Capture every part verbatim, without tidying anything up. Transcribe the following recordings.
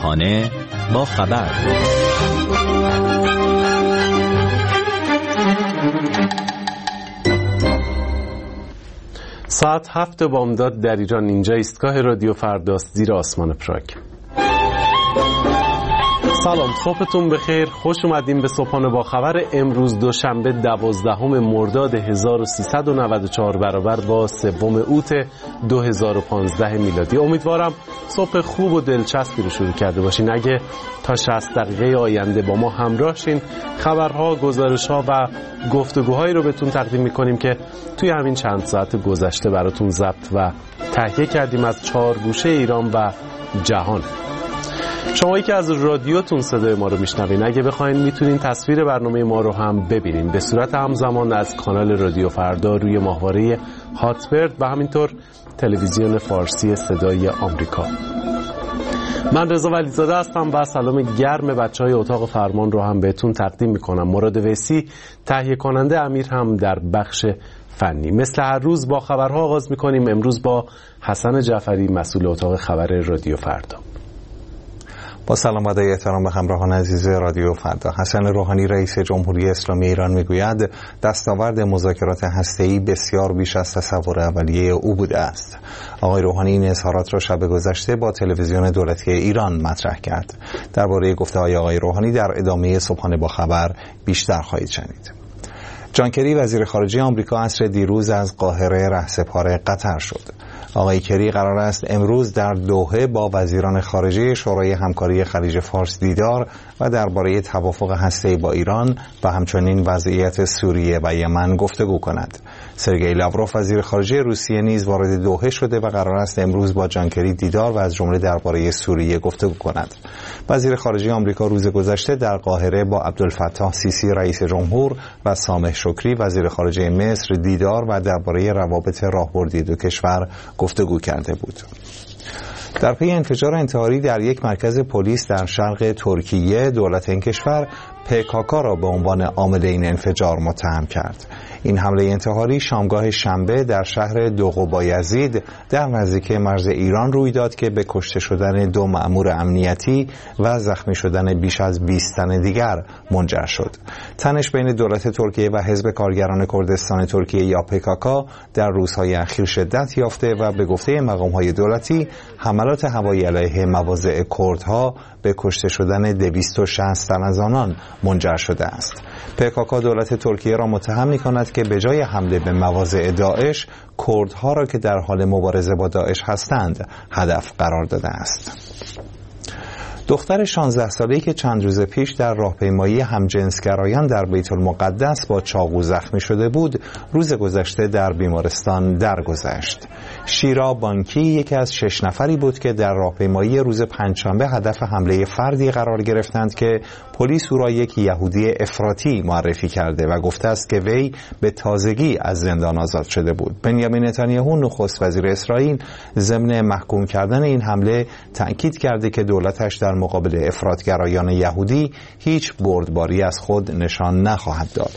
صبحانه با خبر. ساعت هفت بامداد در ایران. اینجا ایستگاه رادیو فرداست زیر آسمان پراگ. سلام، صبحتون بخیر. خوش اومدیم به صبحانه با خبر امروز دوشنبه دوازدهم مرداد هزار و سیصد و نود و چهار برابر با سوم اوت دو هزار و پانزده میلادی. امیدوارم صبح خوب و دلچسبی رو شروع کرده باشین. اگه تا شصت دقیقه آینده با ما همراه شین، خبرها، گزارش‌ها و گفتگوهایی رو بهتون تقدیم می‌کنیم که توی همین چند ساعت گذشته براتون ضبط و تهیه کردیم از چهار گوشه ایران و جهان. شمایی که از رادیوتون صدای ما رو میشنوین، اگه بخواین میتونین تصویر برنامه ما رو هم ببینین به صورت همزمان از کانال رادیو فردا روی ماهواره هاتبرد و همینطور تلویزیون فارسی صدای آمریکا. من رضا ولیزاده هستم و سلام گرم بچهای اتاق فرمان رو هم بهتون تقدیم میکنم. مراد ویسی تهیه کننده، امیر هم در بخش فنی. مثل هر روز با خبرها آغاز میکنیم. امروز با حسن جعفری مسئول اتاق خبر رادیو فردا. با سلام و احترام به همراهان عزیز رادیو فردا. حسن روحانی رئیس جمهوری اسلامی ایران میگوید دستاورد مذاکرات هسته‌ای بسیار بیش از تصور اولیه او بوده است. آقای روحانی این اظهارات را شب گذشته با تلویزیون دولتی ایران مطرح کرد. درباره گفته‌های آقای روحانی در ادامه صبحانه با خبر بیشتر خواهید شنید. جان کری وزیر خارجه آمریکا عصر دیروز از قاهره رهسپار قطر شد. آقای کری قرار است امروز در دوحه با وزیران خارجه شورای همکاری خلیج فارس دیدار و درباره توافق هسته‌ای با ایران و همچنین وضعیت سوریه و یمن گفتگو کند. سرگئی لاوروف وزیر خارجه روسیه نیز وارد دوحه شده و قرار است امروز با جان کری دیدار و از جمله درباره سوریه گفتگو کند. وزیر خارجه آمریکا روز گذشته در قاهره با عبدالفتاح سیسی رئیس جمهور و سامح شکری وزیر خارجه مصر دیدار و درباره روابط راهبردی دو کشور گفتگو کرده بود. در پی انفجار انتحاری در یک مرکز پلیس در شرق ترکیه، دولت این کشور پیکاکا را به عنوان عامل این انفجار متهم کرد. این حمله انتحاری شامگاه شنبه در شهر دوقبایزید در نزدیکی مرز ایران روی داد که به کشته شدن دو مأمور امنیتی و زخمی شدن بیش از بیست تن دیگر منجر شد. تنش بین دولت ترکیه و حزب کارگران کردستان ترکیه یا پیکاکا در روزهای اخیر شدت یافته و به گفته مقام‌های دولتی حملات هوایی علیه مواضع کردها به کشته شدن دویست و شصت تن از آنان منجر شده است. پیکاکا دولت ترکیه را متهم می‌کند که به جای حمله به مواضع داعش، کردها را که در حال مبارزه با داعش هستند هدف قرار داده است. دختر شانزده ساله‌ای که چند روز پیش در راهپیمایی همجنسگرایان در بیت المقدس با چاقو زخمی شده بود، روز گذشته در بیمارستان درگذشت. شیرا بانکی یکی از شش نفری بود که در راهپیمایی روز پنجشنبه هدف حمله فردی قرار گرفتند که پلیس او را یک یهودی افراطی معرفی کرده و گفته است که وی به تازگی از زندان آزاد شده بود. بنیامین نتانیاهو نخست وزیر اسرائیل ضمن محکوم کردن این حمله تأکید کرده که دولتش در مقابل افراطگرایان یهودی هیچ بردباری از خود نشان نخواهد داد.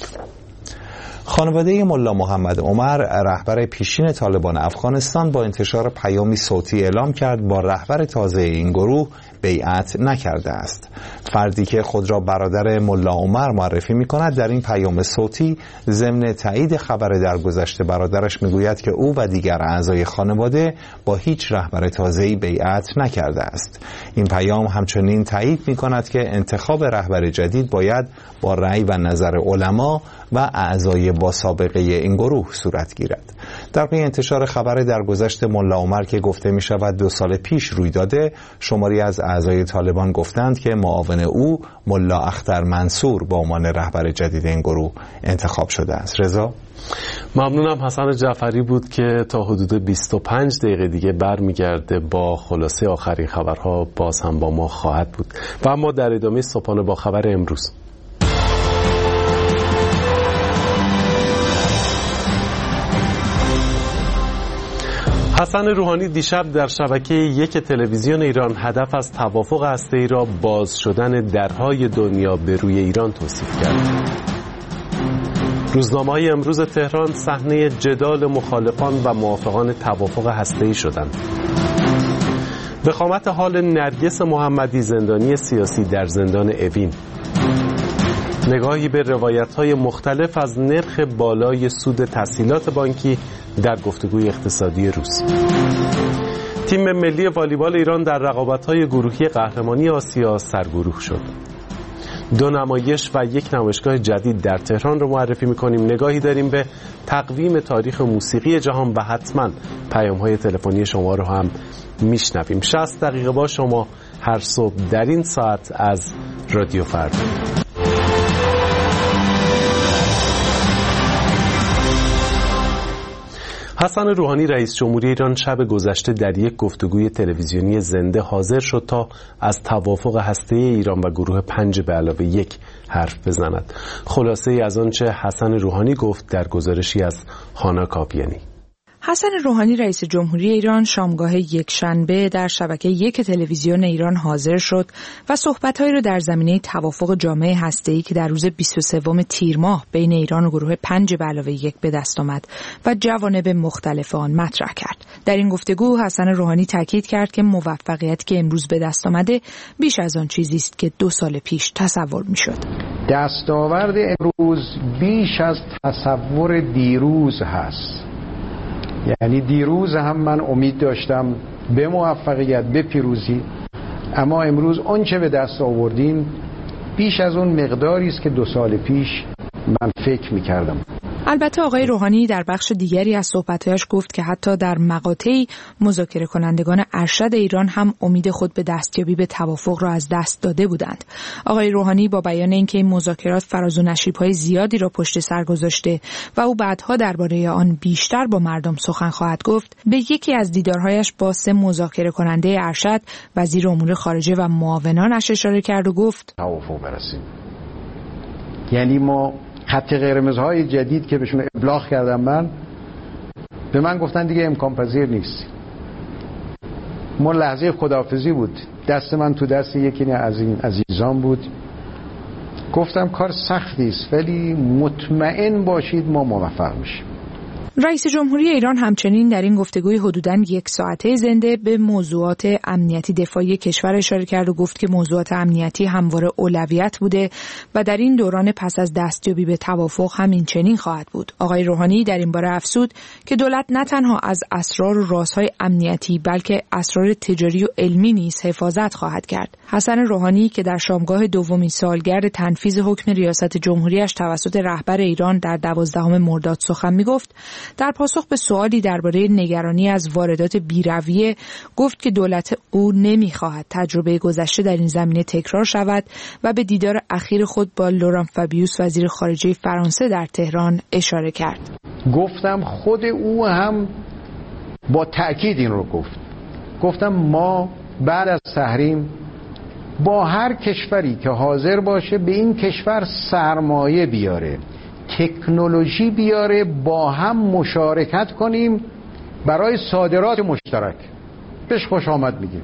خانواده ملا محمد عمر رهبر پیشین طالبان افغانستان با انتشار پیامی صوتی اعلام کرد با رهبر تازه این گروه بیعت نکرده است. فردی که خود را برادر ملا عمر معرفی می کند در این پیام صوتی ضمن تایید خبر درگذشته برادرش می گوید که او و دیگر اعضای خانواده با هیچ رهبر تازه‌ای بیعت نکرده است. این پیام همچنین تایید می کند که انتخاب رهبر جدید باید با رأی و نظر علما و اعضای با سابقه این گروه صورت گیرد. در پی انتشار خبر درگذشت ملا عمر که گفته می شود دو سال پیش روی داده، شماری از اعضای طالبان گفتند که معاون او ملا اختر منصور به عنوان رهبر جدید این گروه انتخاب شده است. رضا، ممنونم. حسن جعفری بود که تا حدود بیست و پنج دقیقه دیگه برمیگرده با خلاصه آخرین خبرها باز هم با ما خواهد بود. و اما در ادامه صبحانه با خبر امروز، حسن روحانی دیشب در شبکه یک تلویزیون ایران هدف از توافق هسته‌ای را باز شدن درهای دنیا به روی ایران توصیف کرد. روزنامه‌های امروز تهران صحنه جدال مخالفان و موافقان توافق هسته‌ای شدند. وخامت حال نرگس محمدی زندانی سیاسی در زندان اوین. نگاهی به روایت‌های مختلف از نرخ بالای سود تسهیلات بانکی در گفتگوی اقتصادی روز. تیم ملی والیبال ایران در رقابت‌های گروهی قهرمانی آسیا سرگروه شد. دو نمایش و یک نمایشگاه جدید در تهران رو معرفی می‌کنیم. نگاهی داریم به تقویم تاریخ موسیقی جهان و حتما پیام‌های تلفنی شما رو هم میشنویم. شصت دقیقه با شما هر صبح در این ساعت از رادیو فردا. حسن روحانی رئیس جمهوری ایران شب گذشته در یک گفتگوی تلویزیونی زنده حاضر شد تا از توافق هسته‌ای ایران و گروه پنج به علاوه یک حرف بزند. خلاصه ای از آنچه حسن روحانی گفت در گزارشی از هانا کاپیانی. حسن روحانی رئیس جمهوری ایران شامگاه یکشنبه در شبکه یک تلویزیون ایران حاضر شد و صحبت‌هایی را در زمینه توافق جامعه هسته‌ای که در روز بیست و سوم تیر ماه بین ایران و گروه پنج به علاوه یک به دست آمد و جوانب مختلف آن مطرح کرد. در این گفتگو حسن روحانی تاکید کرد که موفقیتی که امروز به دست آمده بیش از آن چیزی است که دو سال پیش تصور می‌شد. دستاورد امروز بیش از تصور دیروز هست. یعنی دیروز هم من امید داشتم به موفقیت، به پیروزی، اما امروز آنچه به دست آوردیم بیش از اون مقداری است که دو سال پیش من فکر می‌کردم. البته آقای روحانی در بخش دیگری از صحبت‌هایش گفت که حتی در مقاطعی مذاکره کنندگان ارشد ایران هم امید خود به دستیابی به توافق را از دست داده بودند. آقای روحانی با بیان اینکه این مذاکرات فراز و نشیب‌های زیادی را پشت سر گذاشته و او بعدها درباره آن بیشتر با مردم سخن خواهد گفت، به یکی از دیدارهایش با سه مذاکره کننده ارشد، وزیر امور خارجه و معاونانش اشاره کرد و گفت توافق برسیم. یعنی ما خط قرمزهای جدید که بهشون ابلاغ کردم من، به من گفتن دیگه امکان پذیر نیست. ما لحظه خداحافظی بود، دست من تو دست یکی از این عزیزان بود. گفتم کار سختی است ولی مطمئن باشید ما موفق میشیم. رئیس جمهوری ایران همچنین در این گفتگوی حدوداً یک ساعته زنده به موضوعات امنیتی دفاعی کشور اشاره کرد و گفت که موضوعات امنیتی همواره اولویت بوده و در این دوران پس از دستیابی به توافق همین چنین خواهد بود. آقای روحانی در این باره افزود که دولت نه تنها از اسرار و رازهای امنیتی بلکه اسرار تجاری و علمی نیز حفاظت خواهد کرد. حسن روحانی که در شامگاه دومین سالگرد تنفیذ حکم ریاست جمهوریش توسط رهبر ایران در دوازدهم مرداد سخن می‌گفت، در پاسخ به سوالی درباره نگرانی از واردات بی‌رویه گفت که دولت او نمی‌خواهد تجربه گذشته در این زمینه تکرار شود و به دیدار اخیر خود با لوران فابیوس وزیر خارجه فرانسه در تهران اشاره کرد. گفتم خود او هم با تأکید این رو گفت. گفتم ما بعد از تحریم با هر کشوری که حاضر باشه به این کشور سرمایه بیاره، تکنولوژی بیاره، با هم مشارکت کنیم برای صادرات مشترک، بهش خوش آمد میگیم.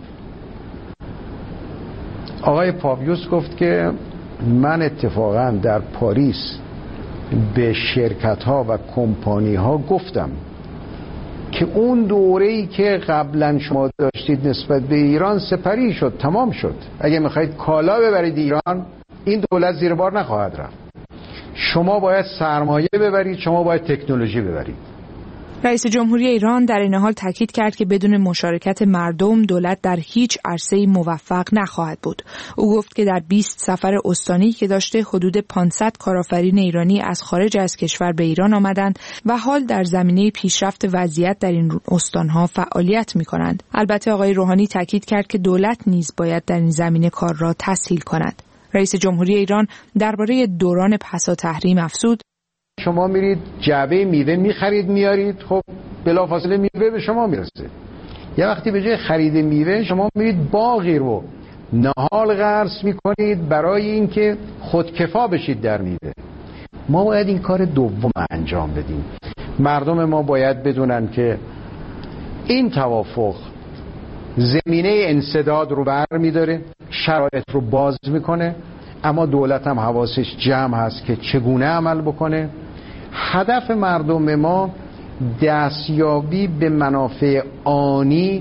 آقای پاویوس گفت که من اتفاقا در پاریس به شرکت ها و کمپانی ها گفتم که اون دوره‌ای که قبلا شما داشتید نسبت به ایران سپری شد، تمام شد. اگه میخواید کالا ببرید ایران، این دولت زیر بار نخواهد رفت. شما باید سرمایه ببرید، شما باید تکنولوژی ببرید. رئیس جمهوری ایران در این حال تاکید کرد که بدون مشارکت مردم دولت در هیچ عرصه‌ای موفق نخواهد بود. او گفت که در بیست سفر استانی که داشته حدود پانصد کارآفرین ایرانی از خارج از کشور به ایران آمدند و حال در زمینه پیشرفت وضعیت در این استانها فعالیت می‌کنند. البته آقای روحانی تاکید کرد که دولت نیز باید در این زمینه کار را تسهیل کند. رئیس جمهوری ایران درباره دوران پسا تحریم افزود: شما میرید جعبه میوه میخرید میارید، خب بلافاصله میوه به شما میرسه. یه وقتی به جای خرید میوه شما میرید باغی رو نهال قرض میکنید برای اینکه خودکفا بشید در میوه. ما باید این کار دوم انجام بدیم. مردم ما باید بدونن که این توافق زمینه انسداد رو برمی‌داره، شرایط رو باز میکنه، اما دولت هم حواسش جمع هست که چگونه عمل بکنه. هدف مردم ما دستیابی به منافع آنی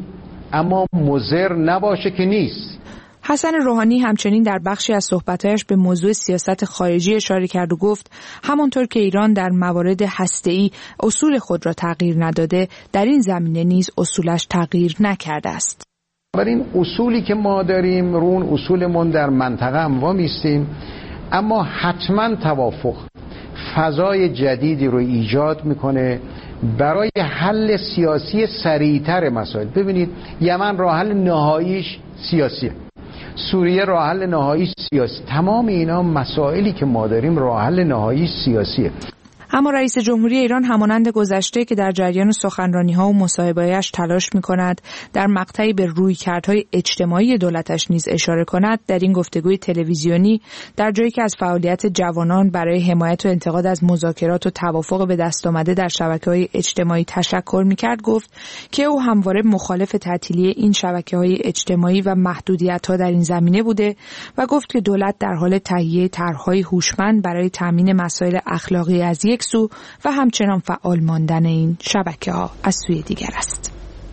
اما مضر نباشه که نیست. حسن روحانی همچنین در بخشی از صحبتایش به موضوع سیاست خارجی اشاره کرد و گفت همانطور که ایران در موارد هسته‌ای اصول خود را تغییر نداده، در این زمینه نیز اصولش تغییر نکرده است. برای این اصولی که ما داریم رو اون اصولمون در منطقه هم وامیستیم، اما حتما توافق فضای جدیدی رو ایجاد میکنه برای حل سیاسی سریعتر مسائل. ببینید یمن راه حل نهاییش سیاسیه، سوریه راه حل نهایی سیاسی، تمام اینا مسائلی که ما داریم راه حل نهایی سیاسیه. اما رئیس جمهوری ایران همانند گذشته که در جریان سخنرانی‌ها و مصاحبه‌هایش تلاش می‌کند در مقطعی به رویکردهای اجتماعی دولتش نیز اشاره کند، در این گفتگوی تلویزیونی در جایی که از فعالیت جوانان برای حمایت و انتقاد از مذاکرات و توافق به دست آمده در شبکه‌های اجتماعی تشکر می‌کرد، گفت که او همواره مخالف تعطیلی این شبکه‌های اجتماعی و محدودیت‌ها در این زمینه بوده و گفت که دولت در حال تهیه طرح‌های هوشمند برای تامین مسائل اخلاقی از یک سو و همچنان فعال ماندن این شبکه‌ها از سوی دیگر است.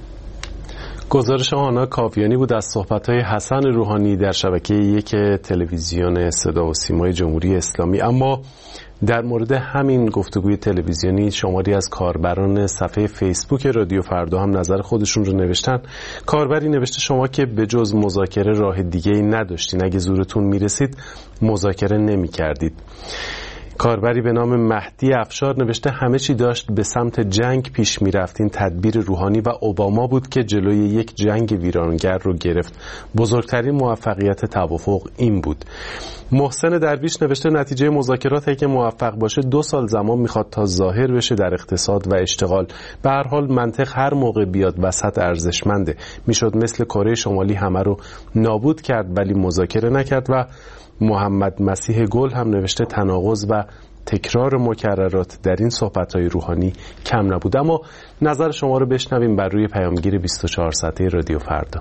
گزارش آنا کاویانی بود از صحبت‌های حسن روحانی در شبکه یک تلویزیون صدا و سیمای جمهوری اسلامی. اما در مورد همین گفتگوی تلویزیونی شماری از کاربران صفحه فیسبوک رادیو فردا هم نظر خودشون رو نوشتن. کاربری نوشته شما که به جز مذاکره راه دیگه‌ای نداشتین، اگه زورتون میرسید مذاکره نمی‌کردید. کاربری به نام مهدی افشار نوشته همه چی داشت به سمت جنگ پیش می رفتین، تدبیر روحانی و اوباما بود که جلوی یک جنگ ویرانگر رو گرفت. بزرگترین موفقیت توافق این بود. محسن درویش نوشته نتیجه مذاکرات اگه موفق باشه دو سال زمان میخواد تا ظاهر بشه در اقتصاد و اشتغال. به هر حال منطق هر موقع بیاد وسط ارزشمنده. میشد مثل کره شمالی همه رو نابود کرد ولی مذاکره نکرد. و محمد مسیح گل هم نوشته تناقض و تکرار مکررات در این صحبت‌های روحانی کم نبود. اما نظر شما رو بشنویم بر روی پیامگیر بیست و چهار ساعته رادیو فردا.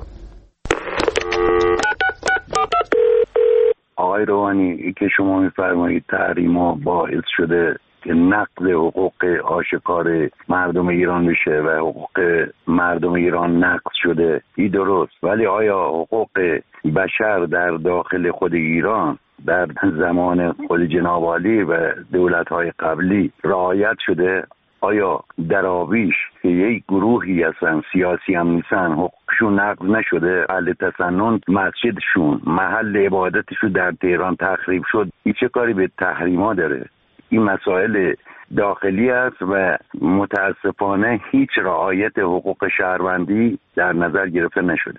آقای روحانی، ای که شما می‌فرمایید تحریم‌ها باعث شده که نقض حقوق آشکار مردم ایران بشه و حقوق مردم ایران نقض شده، این درست، ولی آیا حقوق بشر در داخل خود ایران در زمان خود جناب عالی و دولت‌های قبلی رعایت شده؟ آیا دراویش که یک گروهی هستن سیاسی هم نیستن حقوقشون نقض نشده؟ اهل تسنن مسجدشون محل عبادتشون در تهران تخریب شد، این چه کاری به تحریما داره؟ این مسائل داخلی است و متاسفانه هیچ رعایت حقوق شهروندی در نظر گرفته نشده.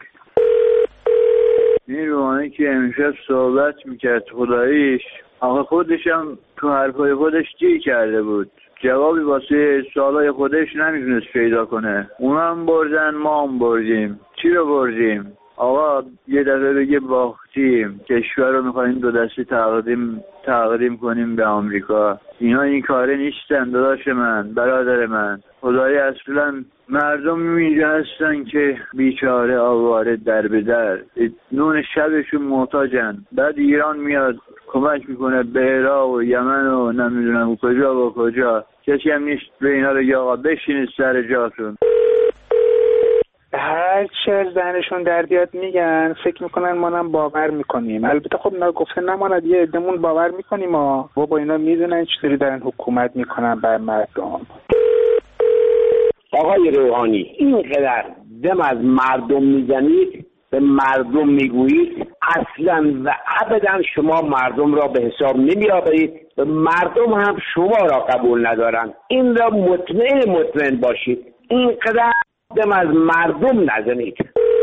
این روحانی که امشب صحبت میکرد خداییش آقا خودش هم تو حرفای خودش گیر کرده بود، جوابی واسه سوالای خودش نمیتونست پیدا کنه. اونم بردن ما هم بردیم. چی رو بردیم؟ آقا یه دفعه بگه باختیم، کشور رو میخواییم دو دستی تقدیم تقدیم کنیم به آمریکا. اینا این کاره نیستن داداش من، برادر من. خدای اصلا مردم اینجا هستن که بیچاره آواره در به در نون شبشون محتاجن، بعد ایران میاد کمک میکنه به عراق و یمن و نمیدونم کجا و کجا. کسی هم نیست به اینا بگه آقا بشینید سر جاتون. هر چی از ذهنشون در بیاد میگن، فکر میکنن ما هم باور میکنیم. البته خب اینا گفته نماند یه عده‌مون باور میکنیم ما و با اینا میدونن چطوری دارن حکومت میکنن بر مردم. آقای روحانی، اینقدر دم از مردم میزنید، به مردم میگویید، اصلا و ابدا شما مردم را به حساب نمیآورید و مردم هم شما را قبول ندارن. این را مطمئن مطمئن باشید، اینقدر دم از مردم نزنید.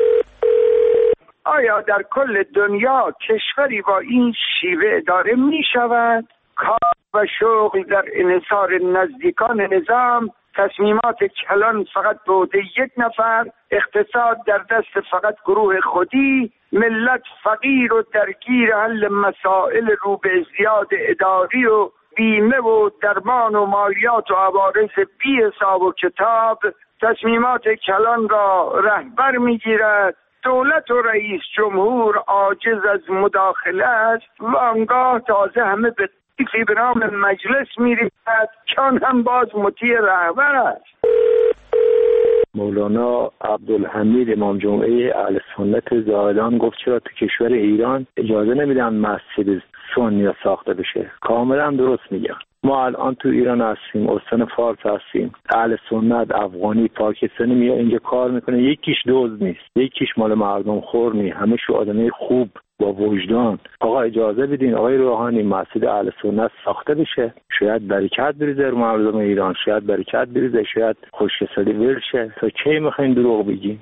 آیا در کل دنیا کشوری با این شیوه اداره می شود؟ کار و شغل در انحصار نزدیکان نظام، تصمیمات کلان فقط به عهده یک نفر، اقتصاد در دست فقط گروه خودی، ملت فقیر و درگیر حل مسائل رو به ازدیاد اداری و بیمه و درمان و مالیات و عوارض بی حساب و کتاب، تصمیمات کلان را رهبر میگیرد. دولت و رئیس جمهور عاجز از مداخله است و آنگاه تازه همه به تیفی به نام مجلس می‌ریزد که آن هم باز مطیع رهبر است. مولانا عبدالحمید امام جمعه اهل سنت زاهدان گفت چرا تو کشور ایران اجازه نمیدن مسجد سنی ساخته بشه. کاملا درست میگن. ما الان تو ایران هستیم، استان فارس هستیم، اهل سنت افغانی پاکستانی میاد اینجا کار میکنه، یکیش دزد نیست، یکیش مال مردم خور نیست، همه شو آدمای خوب با وجدان. آقا اجازه بدین آقای روحانی مسجد اهل سنت ساخته بشه، شاید برکت بریزه رو مردم ایران، شاید برکت بریزه، شاید خوش‌حسابی بشه. تا کی میخواین دروغ بگین؟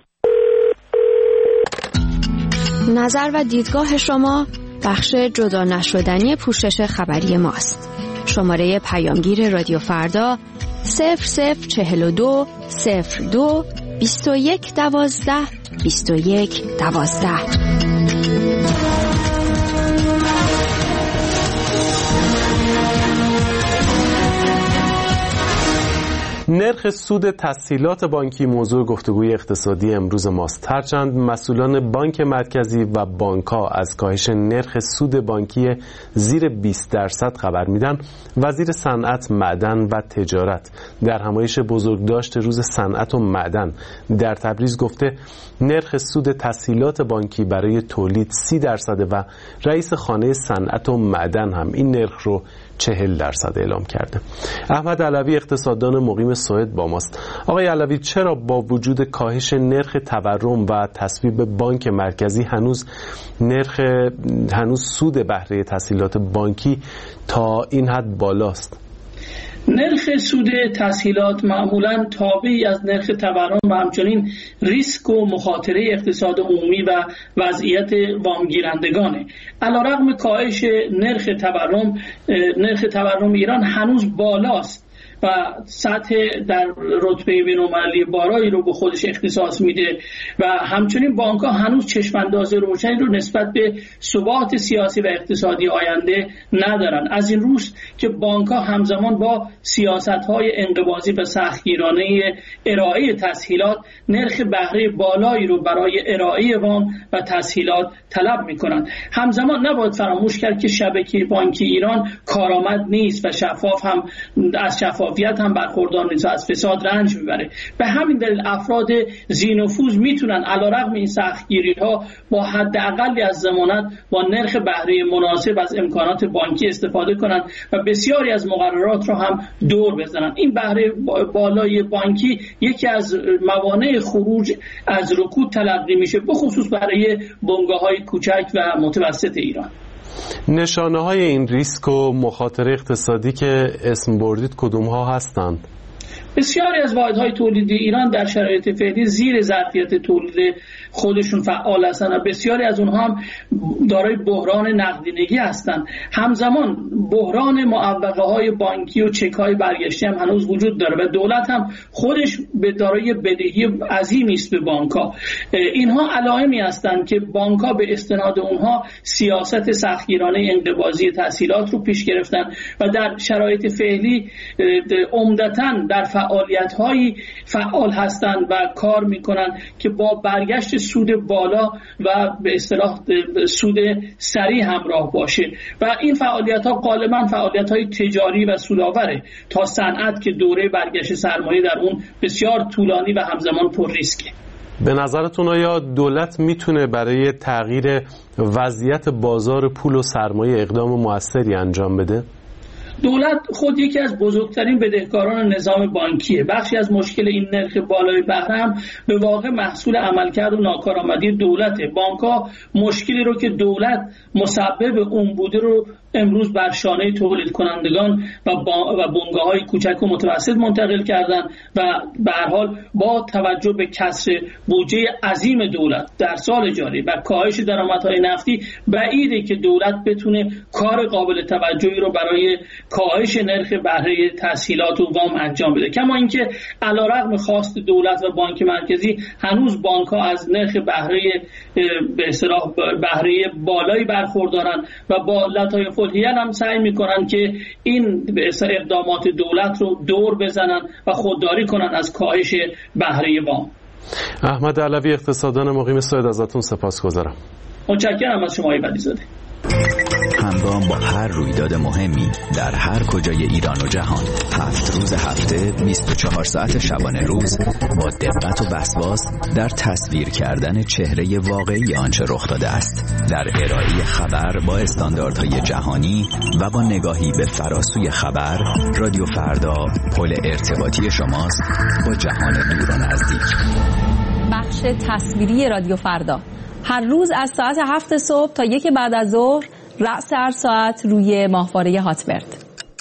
نظر و دیدگاه شما بخش جدا نشدنی پوشش خبری ماست. شماره پیامگیر رادیو فردا صفر صفر چهل و دو صفر دو بیست و یک دوازده بیست و یک دوازده. نرخ سود تسهیلات بانکی موضوع گفتگوی اقتصادی امروز ماست. هرچند مسئولان بانک مرکزی و بانک‌ها از کاهش نرخ سود بانکی زیر بیست درصد خبر میدن، وزیر صنعت، معدن و تجارت در همایش بزرگداشت روز صنعت و معدن در تبریز گفته نرخ سود تسهیلات بانکی برای تولید سی درصد و رئیس خانه صنعت و معدن هم این نرخ رو چهل درصد اعلام کرده. احمد علوی اقتصاددان مقیم سوئد با ماست. آقای علوی، چرا با وجود کاهش نرخ تورم و تصویب بانک مرکزی هنوز نرخ هنوز سود بهره تسهیلات بانکی تا این حد بالاست؟ نرخ سود تسهیلات معمولاً تابعی از نرخ تورم و همچنین ریسک و مخاطره اقتصاد عمومی و وضعیت وامگیرندگانه. علیرغم کاهش نرخ تورم، نرخ تورم ایران هنوز بالاست و سطح در رتبه بین‌المللی بالایی رو به خودش اختصاص میده و همچنین بانک‌ها هنوز چشم‌انداز روشنی رو نسبت به ثبات سیاسی و اقتصادی آینده ندارن. از این روز که بانک‌ها همزمان با سیاست‌های انقباضی و سختگیرانه ارائه تسهیلات نرخ بهره بالایی رو برای ارائه وام و تسهیلات طلب می‌کنند. همزمان نباید فراموش کرد که شبکه بانکی ایران کارآمد نیست و شفاف هم از شفاف هم برخوردار نیست و از فساد رنج میبره. به همین دلیل افراد ذی‌نفوذ میتونن علیرغم این سختگیری‌ها با حداقلی از ضمانت با نرخ بهره مناسب از امکانات بانکی استفاده کنند و بسیاری از مقررات رو هم دور بزنن. این بهره بالای بانکی یکی از موانع خروج از رکود تلقی میشه، به خصوص برای بنگاه‌های کوچک و متوسط ایران. نشانه های این ریسک و مخاطره اقتصادی که اسم بردید کدوم ها هستند؟ بسیاری از واحدهای تولیدی ایران در شرایط فعلی زیر ظرفیت تولید خودشون فعال هستند و بسیاری از اونها هم دارای بحران نقدینگی هستند. همزمان بحران معوقه های بانکی و چک های برگشتی هم هنوز وجود داره و دولت هم خودش به دارای بدهی عظیمی است به بانک ها. اینها علائمی هستند که بانک ها به استناد اونها سیاست سختگیرانه انقباضی تسهیلات رو پیش گرفتن و در شرایط فعلی عمدتاً در فعالیت هایی فعال هستند و کار میکنن که با برگشت سود بالا و به اصطلاح سود سریع همراه باشه و این فعالیت ها غالبا فعالیت های تجاری و سودآوره تا صنعت که دوره برگشت سرمایه در اون بسیار طولانی و همزمان پر ریسکه. به نظرتون آیا دولت میتونه برای تغییر وضعیت بازار پول و سرمایه اقدام موثری انجام بده؟ دولت خود یکی از بزرگترین بدهکاران نظام بانکیه. بخشی از مشکل این نرخ بالای بهره هم به واقع محصول عملکرد و ناکارآمدی دولته. بانک‌ها مشکلی رو که دولت مسبب اون بوده رو امروز بر شانه تولید کنندگان و و بنگاه‌های کوچک و متوسط منتقل کردن و به هر حال با توجه به کسر بودجه عظیم دولت در سال جاری و کاهش درآمدهای نفتی بعیده که دولت بتونه کار قابل توجهی رو برای کاهش نرخ بهره تسهیلات و وام انجام بده. کما اینکه علیرغم خواست دولت و بانک مرکزی هنوز بانک‌ها از نرخ بهره به اصطلاح بهره بالایی برخوردارن و با لطایف الحیل هم سعی میکنن که این به اصطلاح اقدامات دولت رو دور بزنن و خودداری کنن از کاهش بهره وام. احمد علوی اقتصاددان مقیم سوئد، ازتون سپاسگزارم. متشکرم از شما بدیزاده. همگام با هر رویداد مهمی در هر کجای ایران و جهان. هفت روز هفته، بیست و چهار ساعت شبانه روز، با دقت و وسواس در تصویر کردن چهره واقعی آنچه رخ داده است، در ارائه خبر با استانداردهای جهانی و با نگاهی به فراسوی خبر. رادیو فردا پل ارتباطی شماست با جهان دور و نزدیک. بخش تصویری رادیو فردا هر روز از ساعت هفت صبح تا یک بعد از ظهر، رأس هر ساعت روی ماهواره هاتبرد.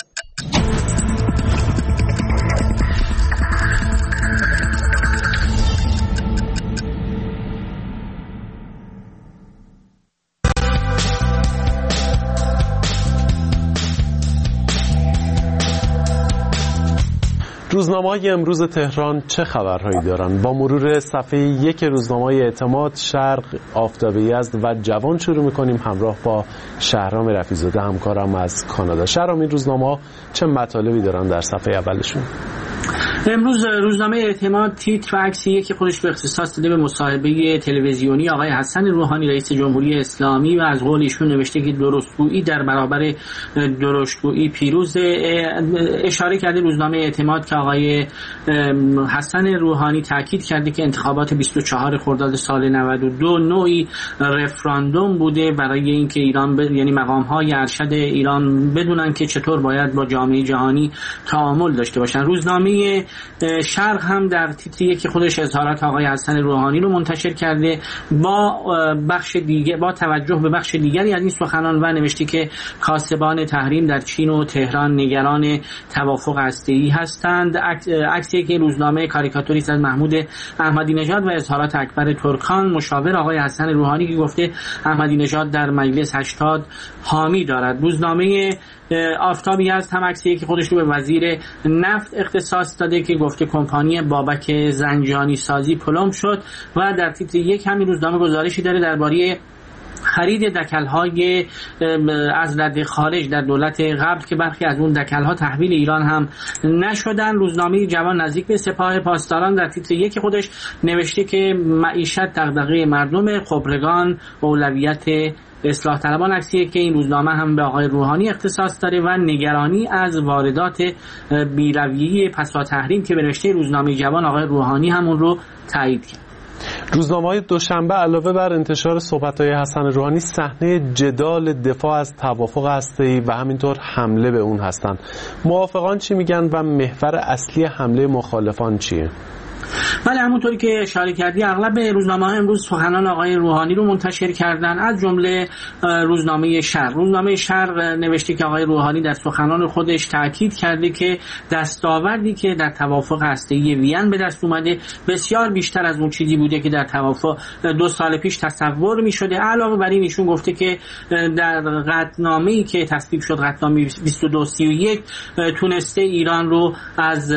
روزنامه‌های امروز تهران چه خبرهایی دارند؟ با مرور صفحه یک روزنامه اعتماد، شرق، آفتاب یزد و جوان شروع می‌کنیم همراه با شهرام رفیع‌زاده همکارم از کانادا. شهرام، این روزنامه‌ها چه مطالبی دارن در صفحه اولشون؟ امروز روزنامه اعتماد تیتر و عکسی که خودش به اختصاص داده به مصاحبه تلویزیونی آقای حسن روحانی رئیس جمهوری اسلامی و از قول ایشون نوشته که درستگویی در برابر درشتگویی پیروز. اشاره کرده روزنامه اعتماد که آقای حسن روحانی تاکید کرده که انتخابات بیست و چهارم خرداد سال نود و دو نوعی رفراندوم بوده برای اینکه ایران ب... یعنی مقام‌های ارشد ایران بدونن که چطور باید با جامعه جهانی تعامل داشته باشن. روزنامه شرق هم در تیتری که خودش اظهارات آقای حسن روحانی رو منتشر کرده با بخش دیگه با توجه به بخش دیگری از این سخنان و نوشته که کاسبان تحریم در چین و تهران نگران توافق هسته‌ای هستند. عکسی که روزنامه کاریکاتوریست از محمود احمدی نژاد و اظهارات اکبر ترکان مشاور آقای حسن روحانی که گفته احمدی نژاد در مجلس هشتاد حامی دارد. روزنامه آفتاب یزد هم عکسی که خودش رو به وزیر نفت اختصاص داده که گفته کمپانی بابک زنجانی سازی پلم شد و در تیتر یک همین روزنامه گزارشی داره درباره خرید دکل‌های از رد خارج در دولت قبل که برخی از اون دکل‌ها تحویل ایران هم نشدن. روزنامه جوان نزدیک به سپاه پاسداران در تیتر یک خودش نوشته که معیشت دغدغه مردم، خبرگان اولویت اصلاح طلبان. عکسیه که این روزنامه هم به آقای روحانی اختصاص داره و نگرانی از واردات بی‌رویه پسا تحریم که به نوشته روزنامه جوان آقای روحانی همون رو تایید کرد. روزنامه‌های دوشنبه علاوه بر انتشار صحبت‌های حسن روحانی صحنه جدال دفاع از توافق هسته‌ای و همینطور حمله به اون هستند. موافقان چی میگن و محور اصلی حمله مخالفان چیه؟ بله، همونطوری که اشاره کردی اغلب روزنامه‌ها امروز سخنان آقای روحانی رو منتشر کردن، از جمله روزنامه شرق. روزنامه شرق نوشته که آقای روحانی در سخنان خودش تاکید کرده که دستاوردی که در توافق هسته‌ای وین به دست اومده بسیار بیشتر از اون چیزی بوده که در توافق دو سال پیش تصور می‌شده. علاوه بر این ایشون گفته که در قطعنامه‌ای که تصویب شد، قطعنامه بیست و دو سی و یک، تونسته ایران رو از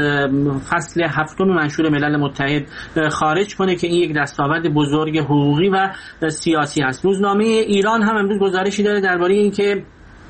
فصل هفتم منشور ملل متحد خارج کنه که این یک دستاورد بزرگ حقوقی و سیاسی هست. روزنامه ایران هم امروز گزارشی داره درباره اینکه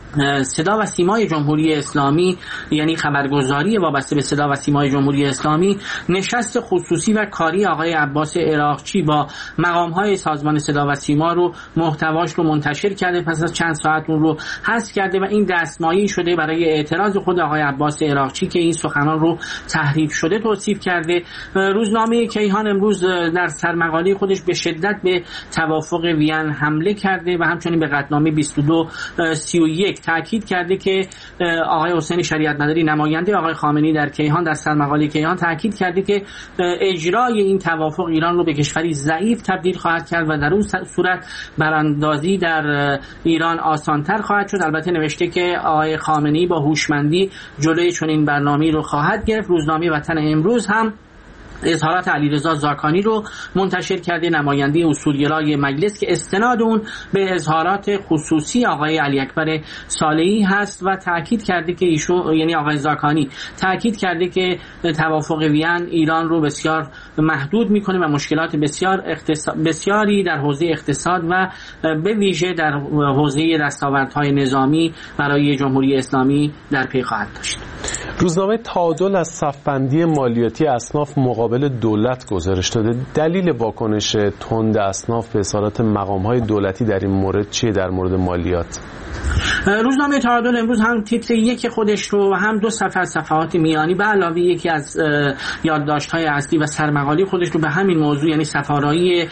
صدا و سیمای جمهوری اسلامی، یعنی خبرگزاری وابسته به صدا و سیمای جمهوری اسلامی، نشست خصوصی و کاری آقای عباس عراقچی با مقام‌های سازمان صدا و سیما رو محتواش رو منتشر کرده، پس از چند ساعت اون رو حذف کرده و این دستمایه‌ای شده برای اعتراض خود آقای عباس عراقچی که این سخنان رو تحریف شده توصیف کرده. روزنامه کیهان امروز در سرمقاله خودش به شدت به توافق وین حمله کرده و همچنین به قطعنامه بیست و دو سی و یک تاکید کرده که آقای حسین شریعت مداری نماینده آقای خامنه‌ای در کیهان در سرمقاله کیهان تاکید کرده که اجرای این توافق ایران رو به کشوری ضعیف تبدیل خواهد کرد و در اون صورت براندازی در ایران آسانتر خواهد شد. البته نوشته که آقای خامنه‌ای با هوشمندی جلوی چنین برنامه‌ای رو خواهد گرفت. روزنامه وطن امروز هم اظهارات علیرضا زاکانی رو منتشر کرده، نماینده اصولگرای مجلس، که استناد اون به اظهارات خصوصی آقای علی اکبر صالحی هست و تاکید کرده که ایشون، یعنی آقای زاکانی، تاکید کرده که توافق وین ایران رو بسیار محدود میکنه و مشکلات بسیار اقتصاد بسیاری در حوزه اقتصاد و به ویژه در حوزه دستاوردهای نظامی برای جمهوری اسلامی در پی خواهد داشت. روزنامه تعادل از صف‌بندی مالیاتی اصناف مقابل دولت گزارش داده. دلیل واکنش تند اصناف به اظهارات مقام‌های دولتی در این مورد چیه در مورد مالیات؟ روزنامه تعادل امروز هم تیتر یک خودش رو و هم دو صفحه از صفحات میانی به علاوه یکی از یادداشت‌های اصلی و سرمقالی خودش رو به همین موضوع، یعنی سفارایی